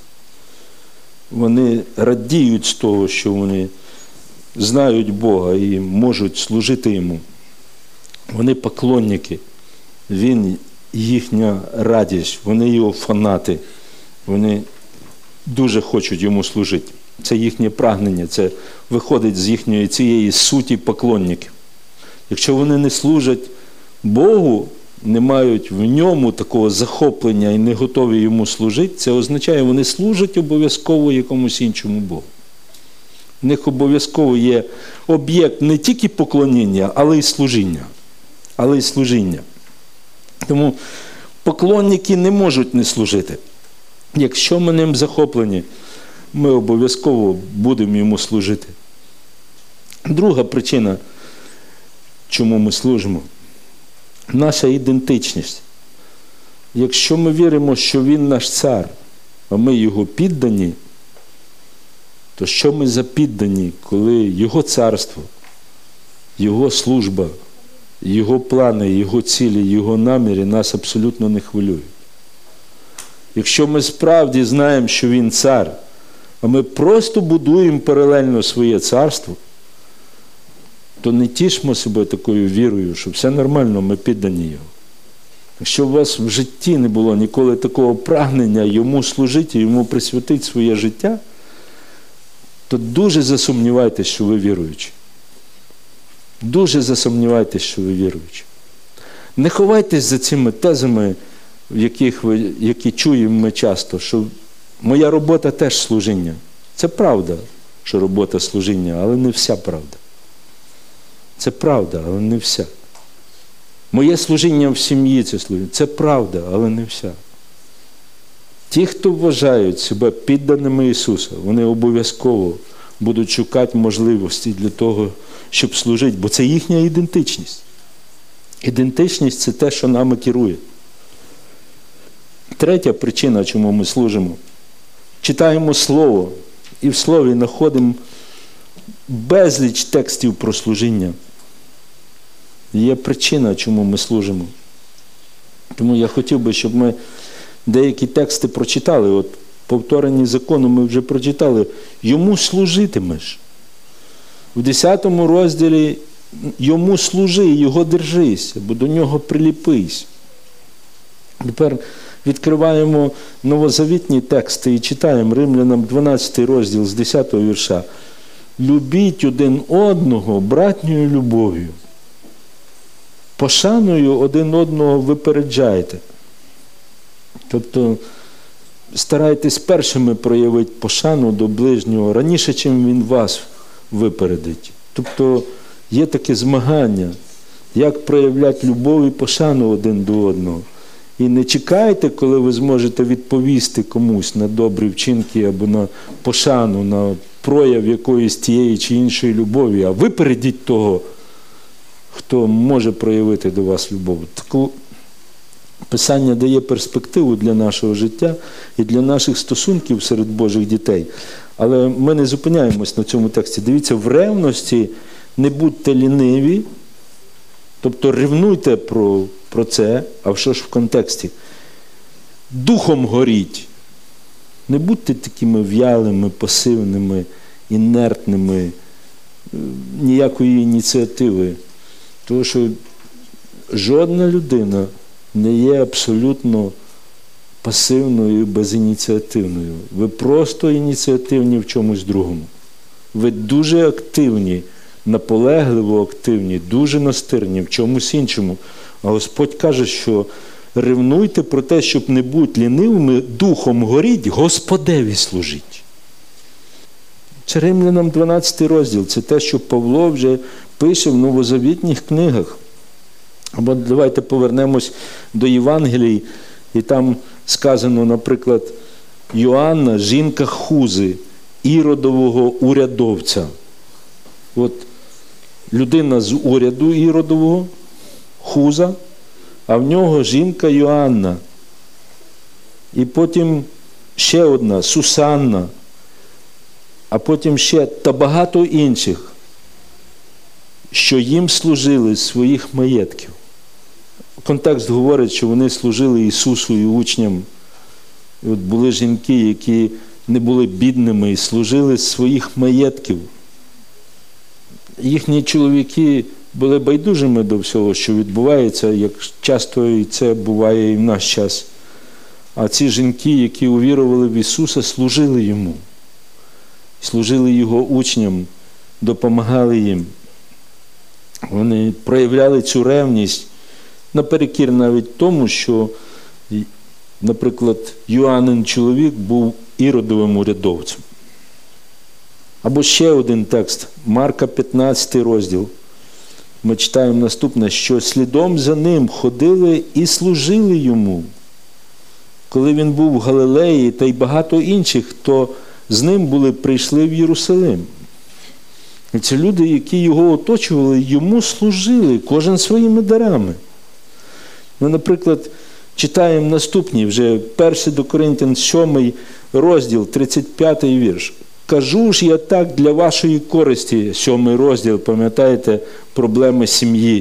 Вони радіють з того, що вони знають Бога і можуть служити Йому. Вони поклонники. Він їхня радість, вони Його фанати. Вони дуже хочуть Йому служити. Це їхнє прагнення, це виходить з їхньої цієї суті поклонників. Якщо вони не служать Богу, не мають в ньому такого захоплення і не готові йому служити, це означає, вони служать обов'язково якомусь іншому Богу. В них обов'язково є об'єкт не тільки поклоніння, але й служіння. Тому поклонники не можуть не служити. Якщо ми ним захоплені, ми обов'язково будемо йому служити. Друга причина, чому ми служимо – наша ідентичність. Якщо ми віримо, що Він наш цар, а ми Його піддані, то що ми за піддані, коли Його царство, Його служба, Його плани, Його цілі, Його наміри нас абсолютно не хвилюють? Якщо ми справді знаємо, що Він цар, а ми просто будуємо паралельно своє царство, то не тішмо себе такою вірою, що все нормально, ми піддані Його. Якщо у вас в житті не було ніколи такого прагнення Йому служити, Йому присвятити своє життя, то дуже засумнівайтесь, що ви віруючі. Дуже засумнівайтесь, що ви віруючі. Не ховайтесь за цими тезами, які чуємо ми часто, що моя робота теж служіння. Це правда, що робота служіння, але не вся правда. Це правда, але не вся. Моє служіння в сім'ї – це служіння. Це правда, але не вся. Ті, хто вважають себе підданими Ісуса, вони обов'язково будуть шукати можливості для того, щоб служити, бо це їхня ідентичність. Ідентичність – це те, що нами керує. Третя причина, чому ми служимо. Читаємо Слово, і в Слові знаходимо безліч текстів про служіння. Є причина, чому ми служимо. Тому я хотів би, щоб ми деякі тексти прочитали. От повторені закону ми вже прочитали. Йому служитимеш. В 10 розділі йому служи, його держись, бо до нього приліпись. Тепер відкриваємо новозавітні тексти і читаємо Римлянам 12 розділ з 10 вірша. Любіть один одного братньою любов'ю. Пошаною один одного випереджайте. Тобто старайтесь першими проявити пошану до ближнього раніше, чим він вас випередить. Тобто є таке змагання, як проявляти любов і пошану один до одного. І не чекайте, коли ви зможете відповісти комусь на добрі вчинки або на пошану, на прояв якоїсь тієї чи іншої любові, а випередіть того, хто може проявити до вас любов. Таку Писання дає перспективу для нашого життя і для наших стосунків серед Божих дітей. Але ми не зупиняємось на цьому тексті. Дивіться, в ревності не будьте ліниві, тобто ревнуйте про це, а що ж в контексті? Духом горіть. Не будьте такими в'ялими, пасивними, інертними, ніякої ініціативи. Тому що жодна людина не є абсолютно пасивною і безініціативною. Ви просто ініціативні в чомусь другому. Ви дуже активні, наполегливо активні, дуже настирні в чомусь іншому. А Господь каже, що ревнуйте про те, щоб не бути лінивими, духом горіть, Господеві служіть. Це Римлянам 12 розділ. Це те, що Павло вже пише в новозавітніх книгах. Або давайте повернемось до Євангелій, і там сказано, наприклад, Йоанна, жінка Хузи, іродового урядовця. От людина з уряду іродового, Хуза, а в нього жінка Йоанна. І потім ще одна, Сусанна, а потім ще та багато інших, що їм служили з своїх маєтків. Контекст говорить, що вони служили Ісусу і учням. І от були жінки, які не були бідними і служили з своїх маєтків. Їхні чоловіки були байдужими до всього, що відбувається, як часто і це буває і в наш час. А ці жінки, які увірували в Ісуса, служили Йому. Служили Його учням, допомагали їм. Вони проявляли цю ревність наперекір навіть тому, що, наприклад, Йоаннин чоловік був іродовим урядовцем. Або ще один текст, Марка 15 розділ. Ми читаємо наступне, що слідом за ним ходили і служили йому. Коли він був в Галилеї, та й багато інших, хто з ним прийшли в Єрусалим. І це люди, які його оточували, йому служили, кожен своїми дарами. Ми, наприклад, читаємо наступні, вже 1 до Коринтян 7 розділ, 35 вірш. «Кажу ж я так для вашої користі», 7 розділ, пам'ятаєте, проблеми сім'ї,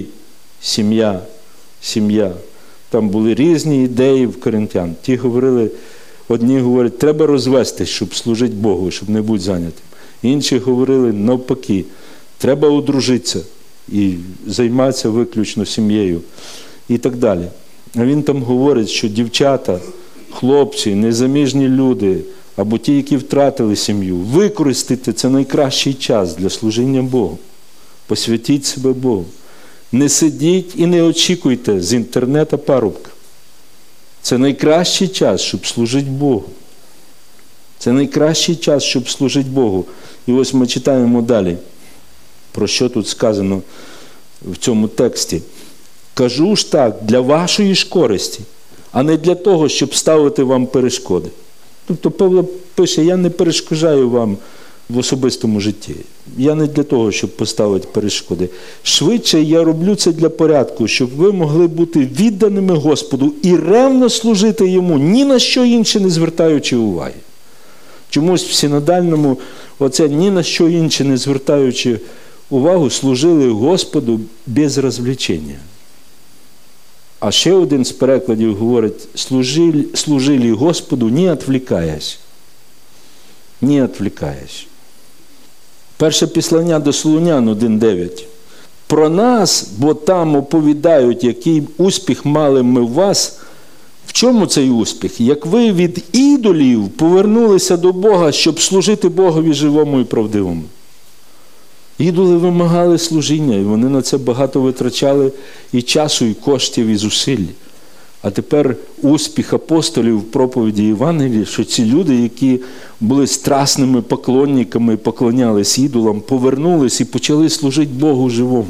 сім'я. Там були різні ідеї в коринтян. Ті говорили, одні говорять, треба розвестись, щоб служити Богу, щоб не бути зайнятим. Інші говорили, навпаки, треба одружитися і займатися виключно сім'єю і так далі. А він там говорить, що дівчата, хлопці, незаміжні люди, або ті, які втратили сім'ю, використати це найкращий час для служіння Богу. Посвятіть себе Богу. Не сидіть і не очікуйте з інтернету парубка. Це найкращий час, щоб служити Богу. Це найкращий час, щоб служити Богу. І ось ми читаємо далі, про що тут сказано в цьому тексті. Кажу ж так, для вашої ж користі, а не для того, щоб ставити вам перешкоди. Тобто Павло пише, я не перешкоджаю вам в особистому житті. Я не для того, щоб поставити перешкоди. Швидше я роблю це для порядку, щоб ви могли бути відданими Господу і ревно служити Йому, ні на що інше не звертаючи уваги. Чомусь в синодальному оце ні на що інше не звертаючи увагу, служили Господу без розвлечення. А ще один з перекладів говорить, служили Господу, не відвлікаясь. Не відвлікаясь. Перше післання до Солунян 1:9. Про нас, бо там оповідають, який успіх мали ми в вас. В чому цей успіх? Як ви від ідолів повернулися до Бога, щоб служити Богові живому і правдивому. Ідоли вимагали служіння, і вони на це багато витрачали і часу, і коштів, і зусиль. А тепер успіх апостолів в проповіді Євангелії, що ці люди, які були страсними поклонниками і поклонялись ідолам, повернулись і почали служити Богу живому.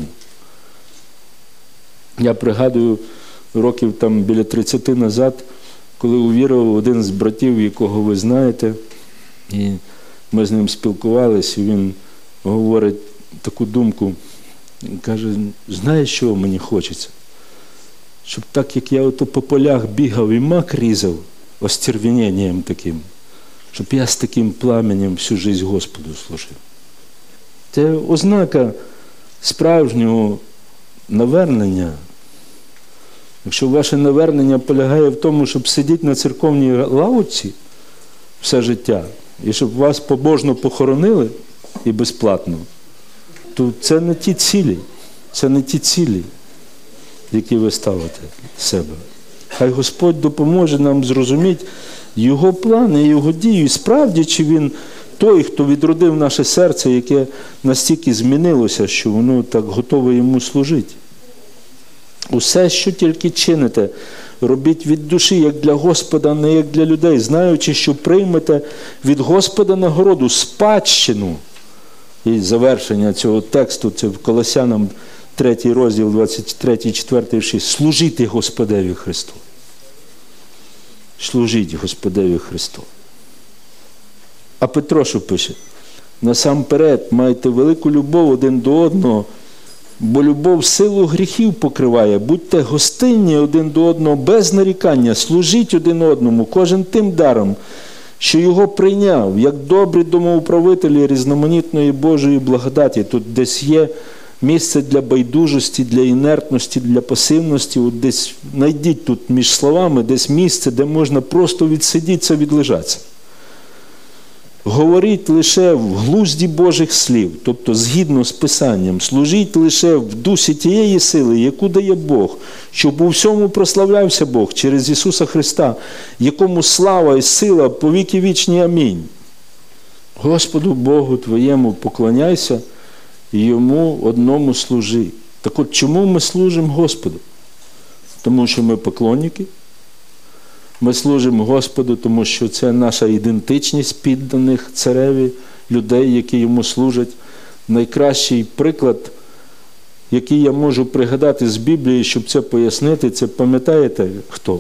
Я пригадую, років там біля 30 назад, коли увірував один з братів, якого ви знаєте, і ми з ним спілкувалися, і він говорить таку думку, каже, знаєш, що мені хочеться? Щоб так, як я ото по полях бігав і мак різав, остервенінням таким, щоб я з таким пламенем всю життя Господу служив. Це ознака справжнього навернення. Якщо ваше навернення полягає в тому, щоб сидіти на церковній лавочці все життя, і щоб вас побожно похоронили і безплатно, то це не ті цілі. Це не ті цілі, які ви ставите себе. Хай Господь допоможе нам зрозуміти Його плани, Його дію. І справді, чи Він той, хто відродив наше серце, яке настільки змінилося, що воно так готове Йому служити. Усе, що тільки чините, робіть від душі, як для Господа, не як для людей, знаючи, що приймете від Господа нагороду, спадщину. І завершення цього тексту, це в Колосянам 3 розділ, 23, 4, 6. Служіть Господеві Христу. Служіть Господеві Христу. А Петро що пише? Насамперед, майте велику любов один до одного, бо любов силу гріхів покриває. Будьте гостинні один до одного без нарікання, служіть один одному, кожен тим даром, що його прийняв, як добрі домоуправителі різноманітної Божої благодаті. Тут десь є місце для байдужості, для інертності, для пасивності. От десь знайдіть тут між словами, десь місце, де можна просто відсидітися, відлежатися. Говоріть лише в глузді Божих слів, тобто згідно з Писанням. Служіть лише в дусі тієї сили, яку дає Бог, щоб у всьому прославлявся Бог через Ісуса Христа, якому слава і сила по віки вічні. Амінь. Господу Богу твоєму поклоняйся і Йому одному служи. Так от чому ми служимо Господу? Тому що ми поклонники. Ми служимо Господу, тому що це наша ідентичність підданих цареві, людей, які Йому служать. Найкращий приклад, який я можу пригадати з Біблії, щоб це пояснити, це пам'ятаєте хто?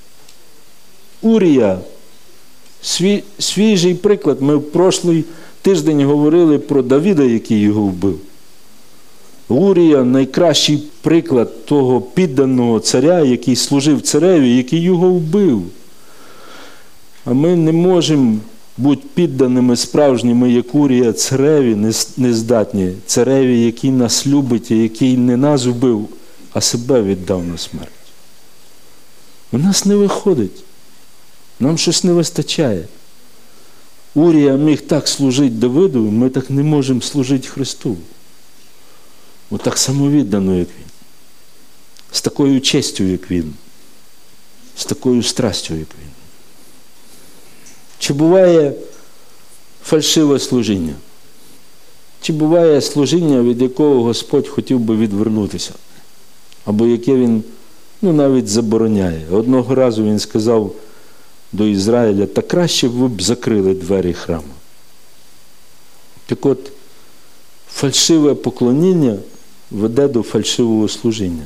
Урія. Свіжий приклад. Ми в прошлий тиждень говорили про Давида, який його вбив. Урія – найкращий приклад того підданого царя, який служив цареві, який його вбив. А ми не можемо бути підданими справжніми, як Урія, цареві нездатні. Цареві, який нас любить, і який не нас вбив, а себе віддав на смерть. У нас не виходить. Нам щось не вистачає. Урія міг так служити Давиду, ми так не можемо служити Христу. Отак самовіддано, як він. З такою честю, як він. З такою страстю, як він. Чи буває фальшиве служіння? Чи буває служіння, від якого Господь хотів би відвернутися? Або яке Він навіть забороняє. Одного разу Він сказав до Ізраїля: та краще б ви б закрили двері храму. Так от, фальшиве поклоніння веде до фальшивого служіння.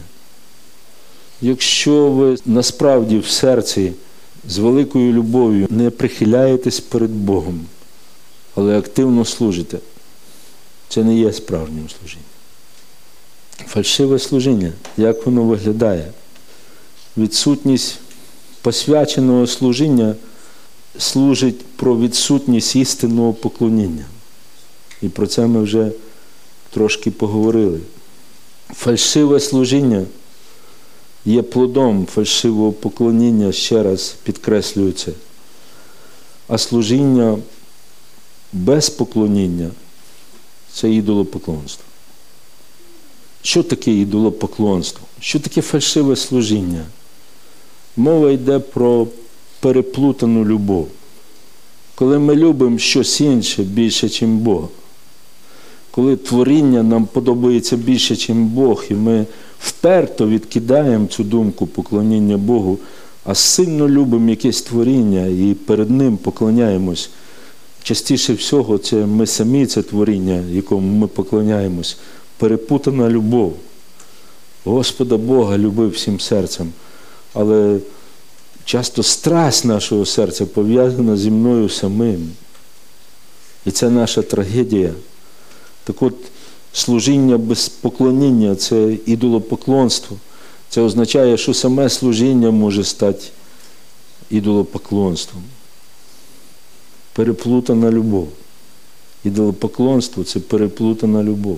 Якщо ви насправді в серці з великою любов'ю не прихиляєтесь перед Богом, але активно служите, це не є справжнім служінням. Фальшиве служіння, як воно виглядає? Відсутність посвяченого служіння служить про відсутність істинного поклоніння. І про це ми вже трошки поговорили. Фальшиве служіння є плодом фальшивого поклоніння, ще раз підкреслюю це. А служіння без поклоніння – це ідолопоклонство. Що таке ідолопоклонство? Що таке фальшиве служіння? Мова йде про переплутану любов. Коли ми любимо щось інше більше, ніж Бога. Коли творіння нам подобається більше, ніж Бог, і ми вперто відкидаємо цю думку поклоніння Богу, а сильно любимо якесь творіння і перед ним поклоняємось. Частіше всього це ми самі, це творіння, якому ми поклоняємось. Перепутана любов. Господа Бога любив всім серцем, але часто страсть нашого серця пов'язана зі мною самим. І це наша трагедія. Так от, служіння без поклоніння – це ідолопоклонство. Це означає, що саме служіння може стати ідолопоклонством. Переплутана любов. Ідолопоклонство – це переплутана любов.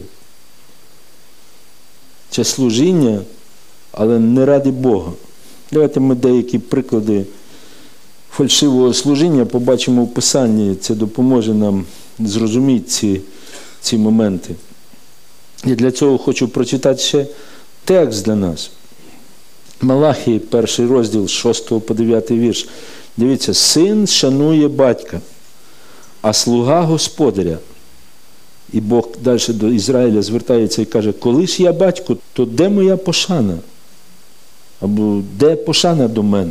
Це служіння, але не ради Бога. Давайте ми деякі приклади фальшивого служіння побачимо в Писанні. Це допоможе нам зрозуміти ці моменти. І для цього хочу прочитати ще текст для нас. Малахії, 1 розділ, 6 по 9 вірш. Дивіться, син шанує батька, а слуга господаря. І Бог далі до Ізраїля звертається і каже: коли ж я батько, то де моя пошана? Або де пошана до мене?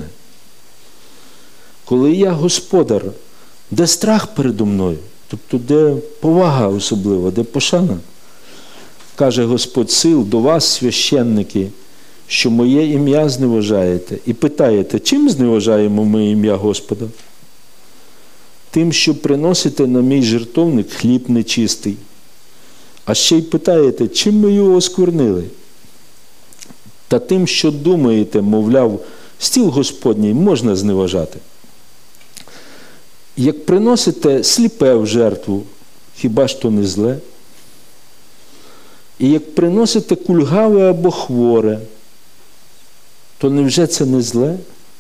Коли я господар, де страх передо мною? Тобто де повага особлива, де пошана? Каже Господь сил до вас, священники, що моє ім'я зневажаєте. І питаєте, чим зневажаємо ми ім'я Господа? Тим, що приносите на мій жертовник хліб нечистий. А ще й питаєте, чим ми його осквернили? Та тим, що думаєте, мовляв, стіл Господній можна зневажати. Як приносите сліпе в жертву, хіба ж то не зле? І як приносите кульгаве або хворе, то невже це не зле?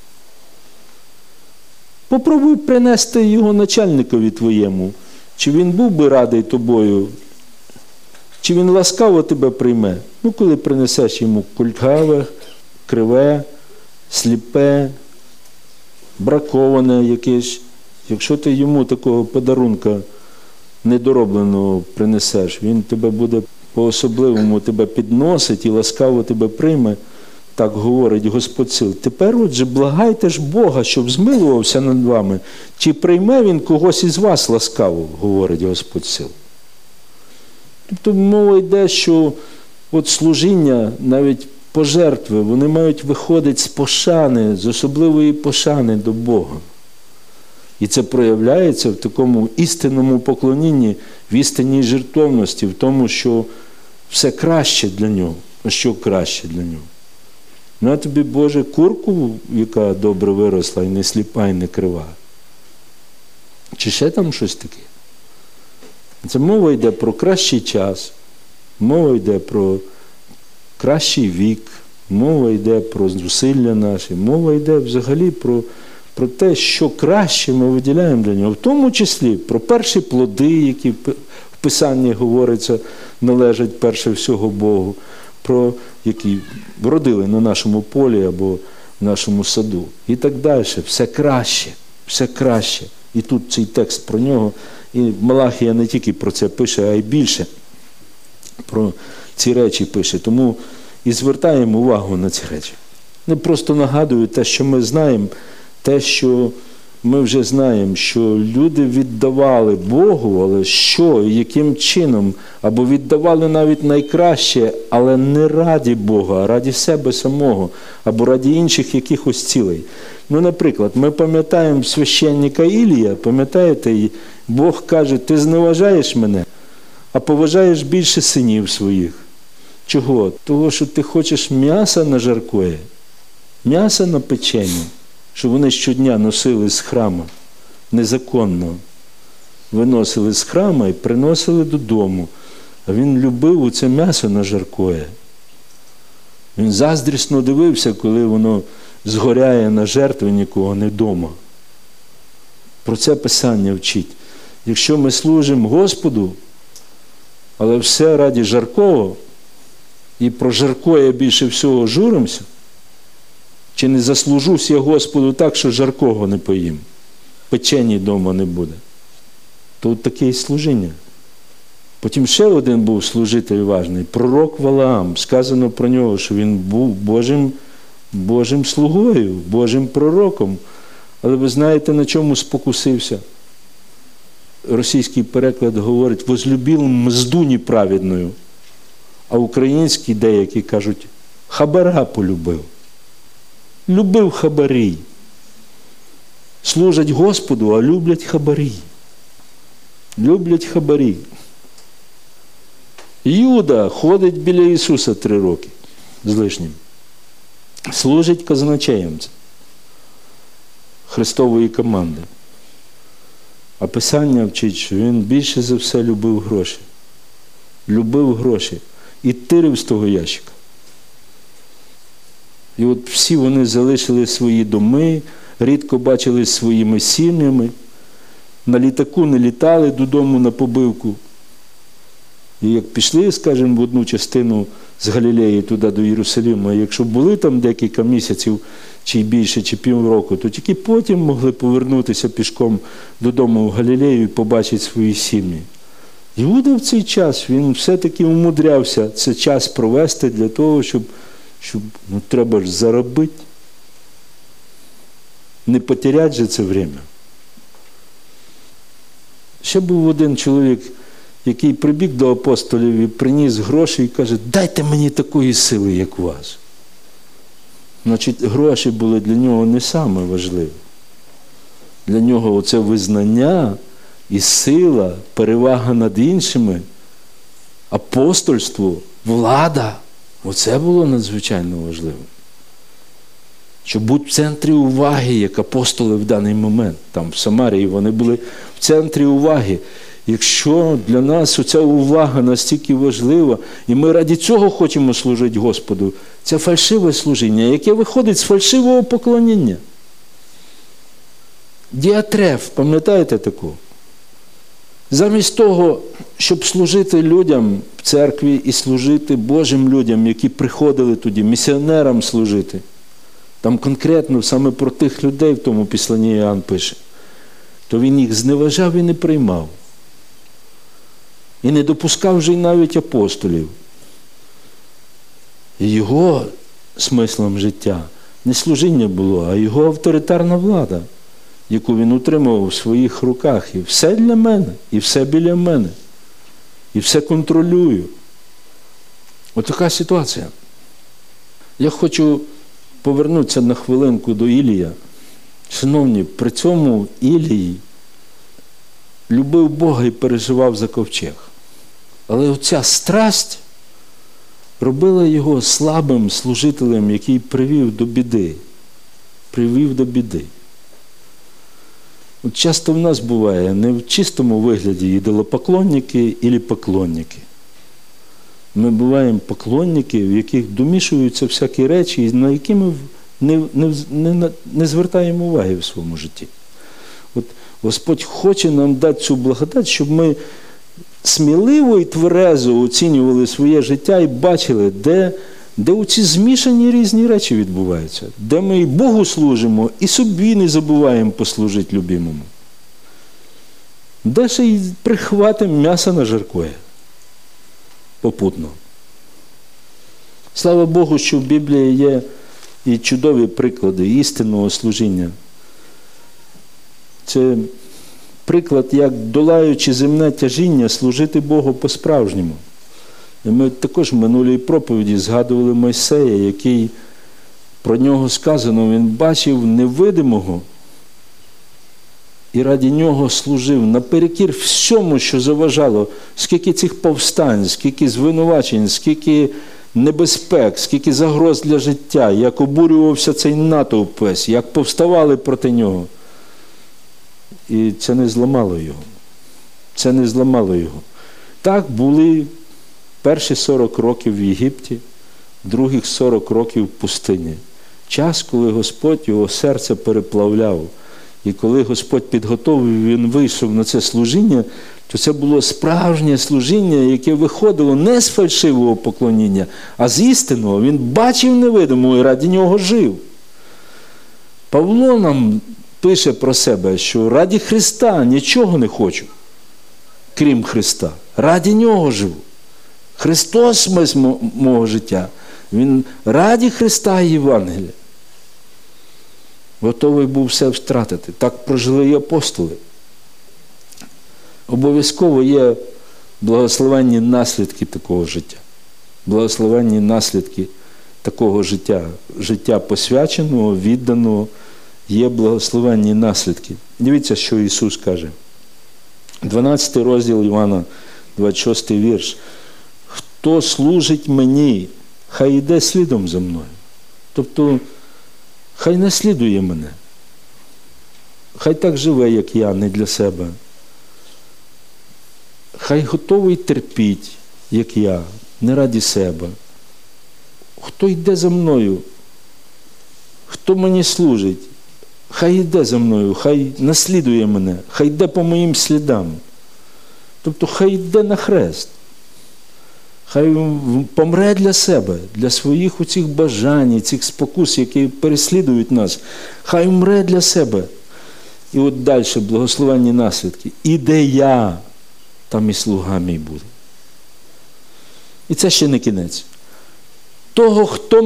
Попробуй принести його начальникові твоєму. Чи він був би радий тобою? Чи він ласкаво тебе прийме? Коли принесеш йому кульгаве, криве, сліпе, браковане якесь. Якщо ти йому такого подарунка недоробленого принесеш, він тебе буде по-особливому тебе підносить і ласкаво тебе прийме, так говорить Господь сил. Тепер, отже, благайте ж Бога, щоб змилувався над вами. Чи прийме він когось із вас ласкаво, говорить Господь сил. Тобто мова йде, що от служіння, навіть пожертви, вони мають виходити з пошани, з особливої пошани до Бога. І це проявляється в такому істинному поклонінні, в істинній жертовності, в тому, що все краще для нього. А що краще для нього? На тобі, Боже, курку, яка добре виросла, і не сліпа, і не крива. Чи ще там щось таке? Це мова йде про кращий час, мова йде про кращий вік, мова йде про зусилля наші, мова йде взагалі про те, що краще ми виділяємо для нього. В тому числі про перші плоди, які в Писанні говориться, належать перше всього Богу, про які вродили на нашому полі або в нашому саду. І так далі. Все краще, все краще. І тут цей текст про нього. І Малахія не тільки про це пише, а й більше про ці речі пише. Тому і звертаємо увагу на ці речі. Не просто нагадую те, що ми знаємо, те, що ми вже знаємо, що люди віддавали Богу, але що і яким чином, або віддавали навіть найкраще, але не раді Бога, а раді себе самого, або раді інших якихось цілей. Ну, наприклад, ми пам'ятаємо священника Ілія, пам'ятаєте, Бог каже, ти зневажаєш мене, а поважаєш більше синів своїх. Чого? Того, що ти хочеш м'яса на жаркое, м'яса на печені, що вони щодня носили з храму, незаконно виносили з храму і приносили додому. А він любив оце м'ясо на жаркое. Він заздрісно дивився, коли воно згоряє на жертвеннику, а не вдома. Про це Писання вчить. Якщо ми служимо Господу, але все раді жаркого, і про жаркое більше всього журимося, чи не заслужусь я Господу так, що жаркого не поїм, печені вдома не буде. То от таке і служіння. Потім ще один був служитель важний, пророк Валаам. Сказано про нього, що він був Божим слугою, Божим пророком. Але ви знаєте, на чому спокусився? Російський переклад говорить, возлюбив мзду неправедною. А українські деякі кажуть, хабара полюбив. Любив хабарі. Служать Господу, а люблять хабарі. Люблять хабарі. Юда ходить біля Ісуса 3 роки з лишнім. Служить казначеєм Христової команди. А Писання вчить, що він більше за все любив гроші. Любив гроші. І тирив з того ящика. І от всі вони залишили свої доми, рідко бачились своїми сім'ями, на літаку не літали додому на побивку. І як пішли, скажімо, в одну частину з Галілеї туди до Єрусалима, якщо були там декілька місяців, чи більше, чи півроку, то тільки потім могли повернутися пішком додому в Галілею і побачити свої сім'ї. Іуда в цей час, він все-таки умудрявся цей час провести для того, щоб треба ж заробити. Не потерять же це время. Ще був один чоловік, який прибіг до апостолів і приніс гроші і каже, дайте мені такої сили, як у вас. Значить, гроші були для нього не саме важливе. Для нього оце визнання і сила, перевага над іншими, апостольство, влада. Оце було надзвичайно важливо. Щоб бути в центрі уваги, як апостоли в даний момент. Там в Самарії вони були в центрі уваги. Якщо для нас оця увага настільки важлива, і ми раді цього хочемо служити Господу, це фальшиве служіння, яке виходить з фальшивого поклоніння. Діатреф, пам'ятаєте такого? Замість того, щоб служити людям в церкві і служити Божим людям, які приходили тоді, місіонерам служити, там конкретно саме про тих людей в тому післанні Іоанн пише, то він їх зневажав і не приймав. І не допускав вже й навіть апостолів. І його смислом життя не служіння було, а його авторитарна влада, яку він утримував в своїх руках. І все для мене, і все біля мене, і все контролюю. Ось така ситуація. Я хочу повернутися на хвилинку до Ілія. Шановні, при цьому Ілій любив Бога і переживав за ковчег. Але оця страсть робила його слабим служителем, який привів до біди. Привів до біди. От часто в нас буває не в чистому вигляді ідолопоклонники або поклонники. Ми буваємо поклонники, в яких домішуються всякі речі, на які ми не звертаємо уваги в своєму житті. От Господь хоче нам дати цю благодать, щоб ми сміливо і тверезо оцінювали своє життя і бачили, де оці змішані різні речі відбуваються, де ми і Богу служимо, і собі не забуваємо послужити любимому. де ще й прихватимо м'ясо на жаркое попутно. Слава Богу, що в Біблії є і чудові приклади істинного служіння. Це приклад, як, долаючи земне тяжіння, служити Богу по-справжньому. І ми також в минулій проповіді згадували Мойсея, який, про нього сказано, він бачив невидимого і раді нього служив наперекір всьому, що заважало, скільки цих повстань, скільки звинувачень, скільки небезпек, скільки загроз для життя, як обурювався цей натовп весь, як повставали проти нього. І це не зламало його. Це не зламало його. Так були перші 40 років в Єгипті, других 40 років в пустині. Час, коли Господь його серце переплавляв. І коли Господь підготовив, він вийшов на це служіння, то це було справжнє служіння, яке виходило не з фальшивого поклоніння, а з істинного. Він бачив невидимого і раді нього жив. Павло нам пише про себе, що раді Христа нічого не хочу, крім Христа. Раді нього живу. Христос – смисл мого життя. Він раді Христа і Євангелія. Готовий був все втратити. Так прожили і апостоли. Обов'язково є благословенні наслідки такого життя. Благословенні наслідки такого життя. Життя посвяченого, відданого. Є благословенні наслідки. Дивіться, що Ісус каже. 12 розділ Івана, 26 вірш. Хто служить мені, хай йде слідом за мною. Тобто, хай наслідує мене. Хай так живе, як я, не для себе. Хай готовий терпіть, як я, не раді себе. Хто йде за мною, хто мені служить, хай йде за мною, хай наслідує мене, хай йде по моїм слідам. Тобто, хай йде на хрест. Хай помре для себе, для своїх оцих бажань, цих спокус, які переслідують нас. Хай умре для себе. І от далі благословенні наслідки. І де я, там і слуга мій буде. І це ще не кінець. Того, хто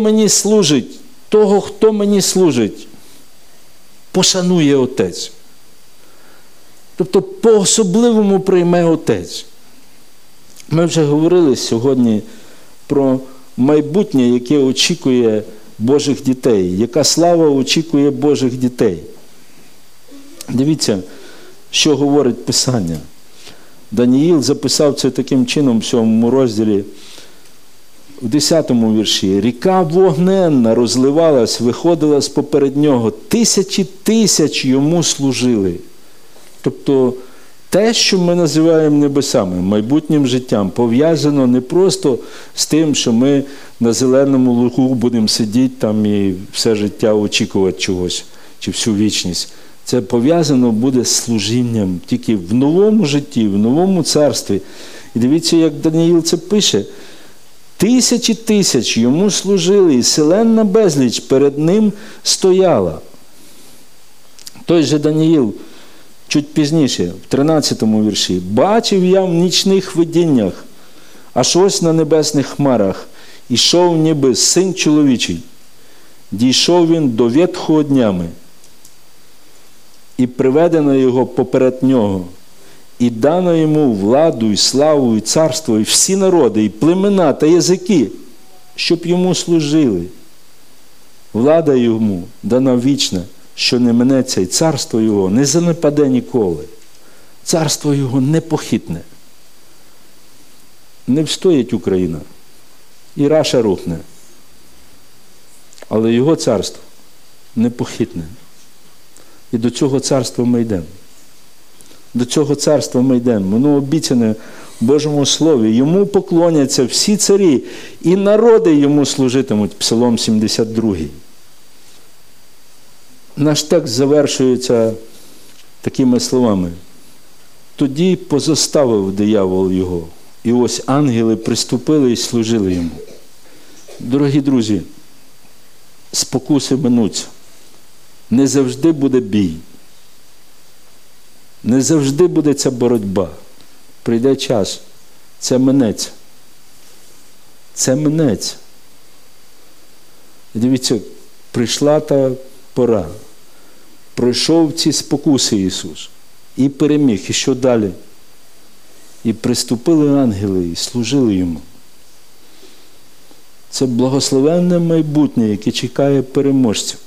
мені служить, пошанує Отець. Тобто, по-особливому прийме Отець. Ми вже говорили сьогодні про майбутнє, яке очікує Божих дітей. Яка слава очікує Божих дітей. Дивіться, що говорить Писання. Даниїл записав це таким чином в 7 розділі, в 10 вірші. Ріка вогненна розливалась, виходила з-поперед нього. Тисячі тисяч йому служили. Тобто, те, що ми називаємо небесами, майбутнім життям, пов'язано не просто з тим, що ми на зеленому лугу будемо сидіти там і все життя очікувати чогось, чи всю вічність. Це пов'язано буде з служінням тільки в новому житті, в новому царстві. І дивіться, як Даниїл це пише. Тисячі тисяч йому служили, і селенна безліч перед ним стояла. Той же Даниїл чуть пізніше, в 13 вірші. Бачив я в нічних видіннях, аж ось на небесних хмарах, ішов ніби син чоловічий. Дійшов він до ветхого днями, і приведено його поперед нього, і дано йому владу, і славу, і царство, і всі народи, і племена та язики, щоб йому служили. Влада йому дана вічна, що не минеться, і царство його не занепаде ніколи. Царство його непохитне. Не встоїть Україна. І Раша рухне. Але його царство непохитне. І до цього царства ми йдемо. До цього царства ми йдемо. Воно обіцяне в Божому Слові. Йому поклоняться всі царі, і народи йому служитимуть. Псалом 72. Наш текст завершується такими словами. Тоді позоставив диявол його, і ось ангели приступили і служили йому. Дорогі друзі, спокуси минуться. Не завжди буде бій. Не завжди буде ця боротьба. Прийде час. Це минеться. Це минеться. І дивіться, прийшла та пора. Пройшов ці спокуси Ісус. І переміг. І що далі? І приступили ангели і служили Йому. Це благословенне майбутнє, яке чекає переможців.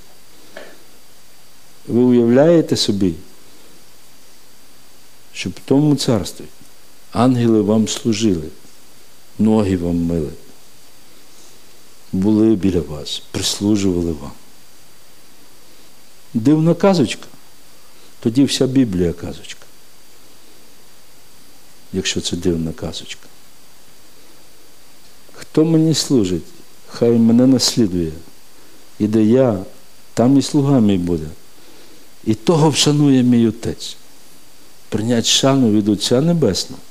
Ви уявляєте собі, що в тому царстві ангели вам служили, ноги вам мили, були біля вас, прислужували вам. Дивна казочка. Тоді вся Біблія казочка. Якщо це дивна казочка. Хто мені служить, хай мене наслідує. І де я, там і слуга мій буде. І того вшанує мій Отець. Прийнять шану від Отця Небесного.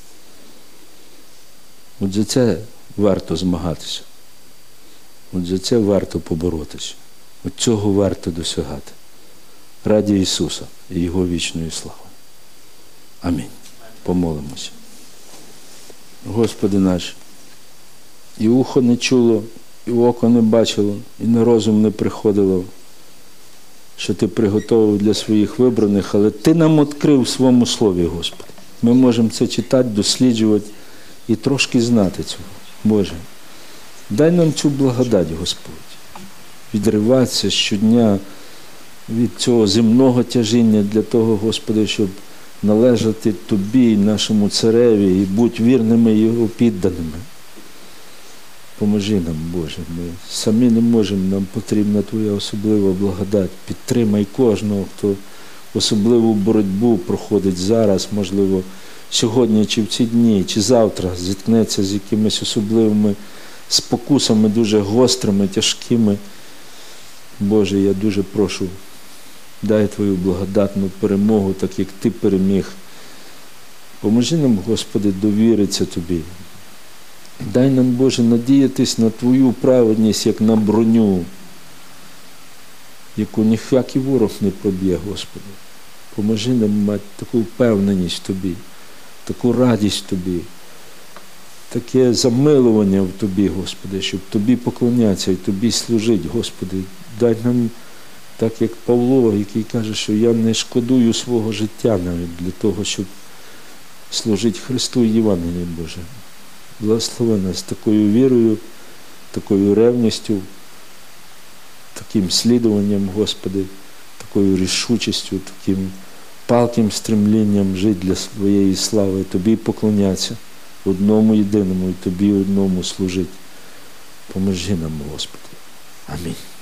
От за це варто змагатися. От за це варто поборотися. От цього варто досягати. Раді Ісуса і Його вічної слави. Амінь. Помолимося. Господи наш, і ухо не чуло, і око не бачило, і на розум не приходило, що Ти приготовив для своїх вибраних, але Ти нам відкрив в своєму слові, Господи. Ми можемо це читати, досліджувати і трошки знати цього. Боже, дай нам цю благодать, Господь, відриватися щодня від цього земного тяжіння для того, Господи, щоб належати Тобі, нашому Цареві, і бути вірними Його підданими. Поможи нам, Боже, ми самі не можемо, нам потрібна Твоя особлива благодать. Підтримай кожного, хто особливу боротьбу проходить зараз, можливо, сьогодні, чи в ці дні, чи завтра зіткнеться з якимись особливими спокусами, дуже гострими, тяжкими. Боже, я дуже прошу, дай Твою благодатну перемогу, так як Ти переміг. Поможи нам, Господи, довіритися Тобі. Дай нам, Боже, надіятись на Твою праведність, як на броню, яку ніякий ворог не проб'є, Господи. Поможи нам мати таку впевненість в Тобі, таку радість в Тобі, таке замилування в Тобі, Господи, щоб Тобі поклонятися і Тобі служити, Господи. Дай нам, так як Павло, який каже, що я не шкодую свого життя навіть для того, щоб служити Христу і Євангелію, Боже. Благослови нас такою вірою, такою ревністю, таким слідуванням, Господи, такою рішучістю, таким палким стремлінням жити для своєї слави, Тобі поклонятися, одному єдиному і Тобі одному служити. Поможи нам, Господи. Амінь.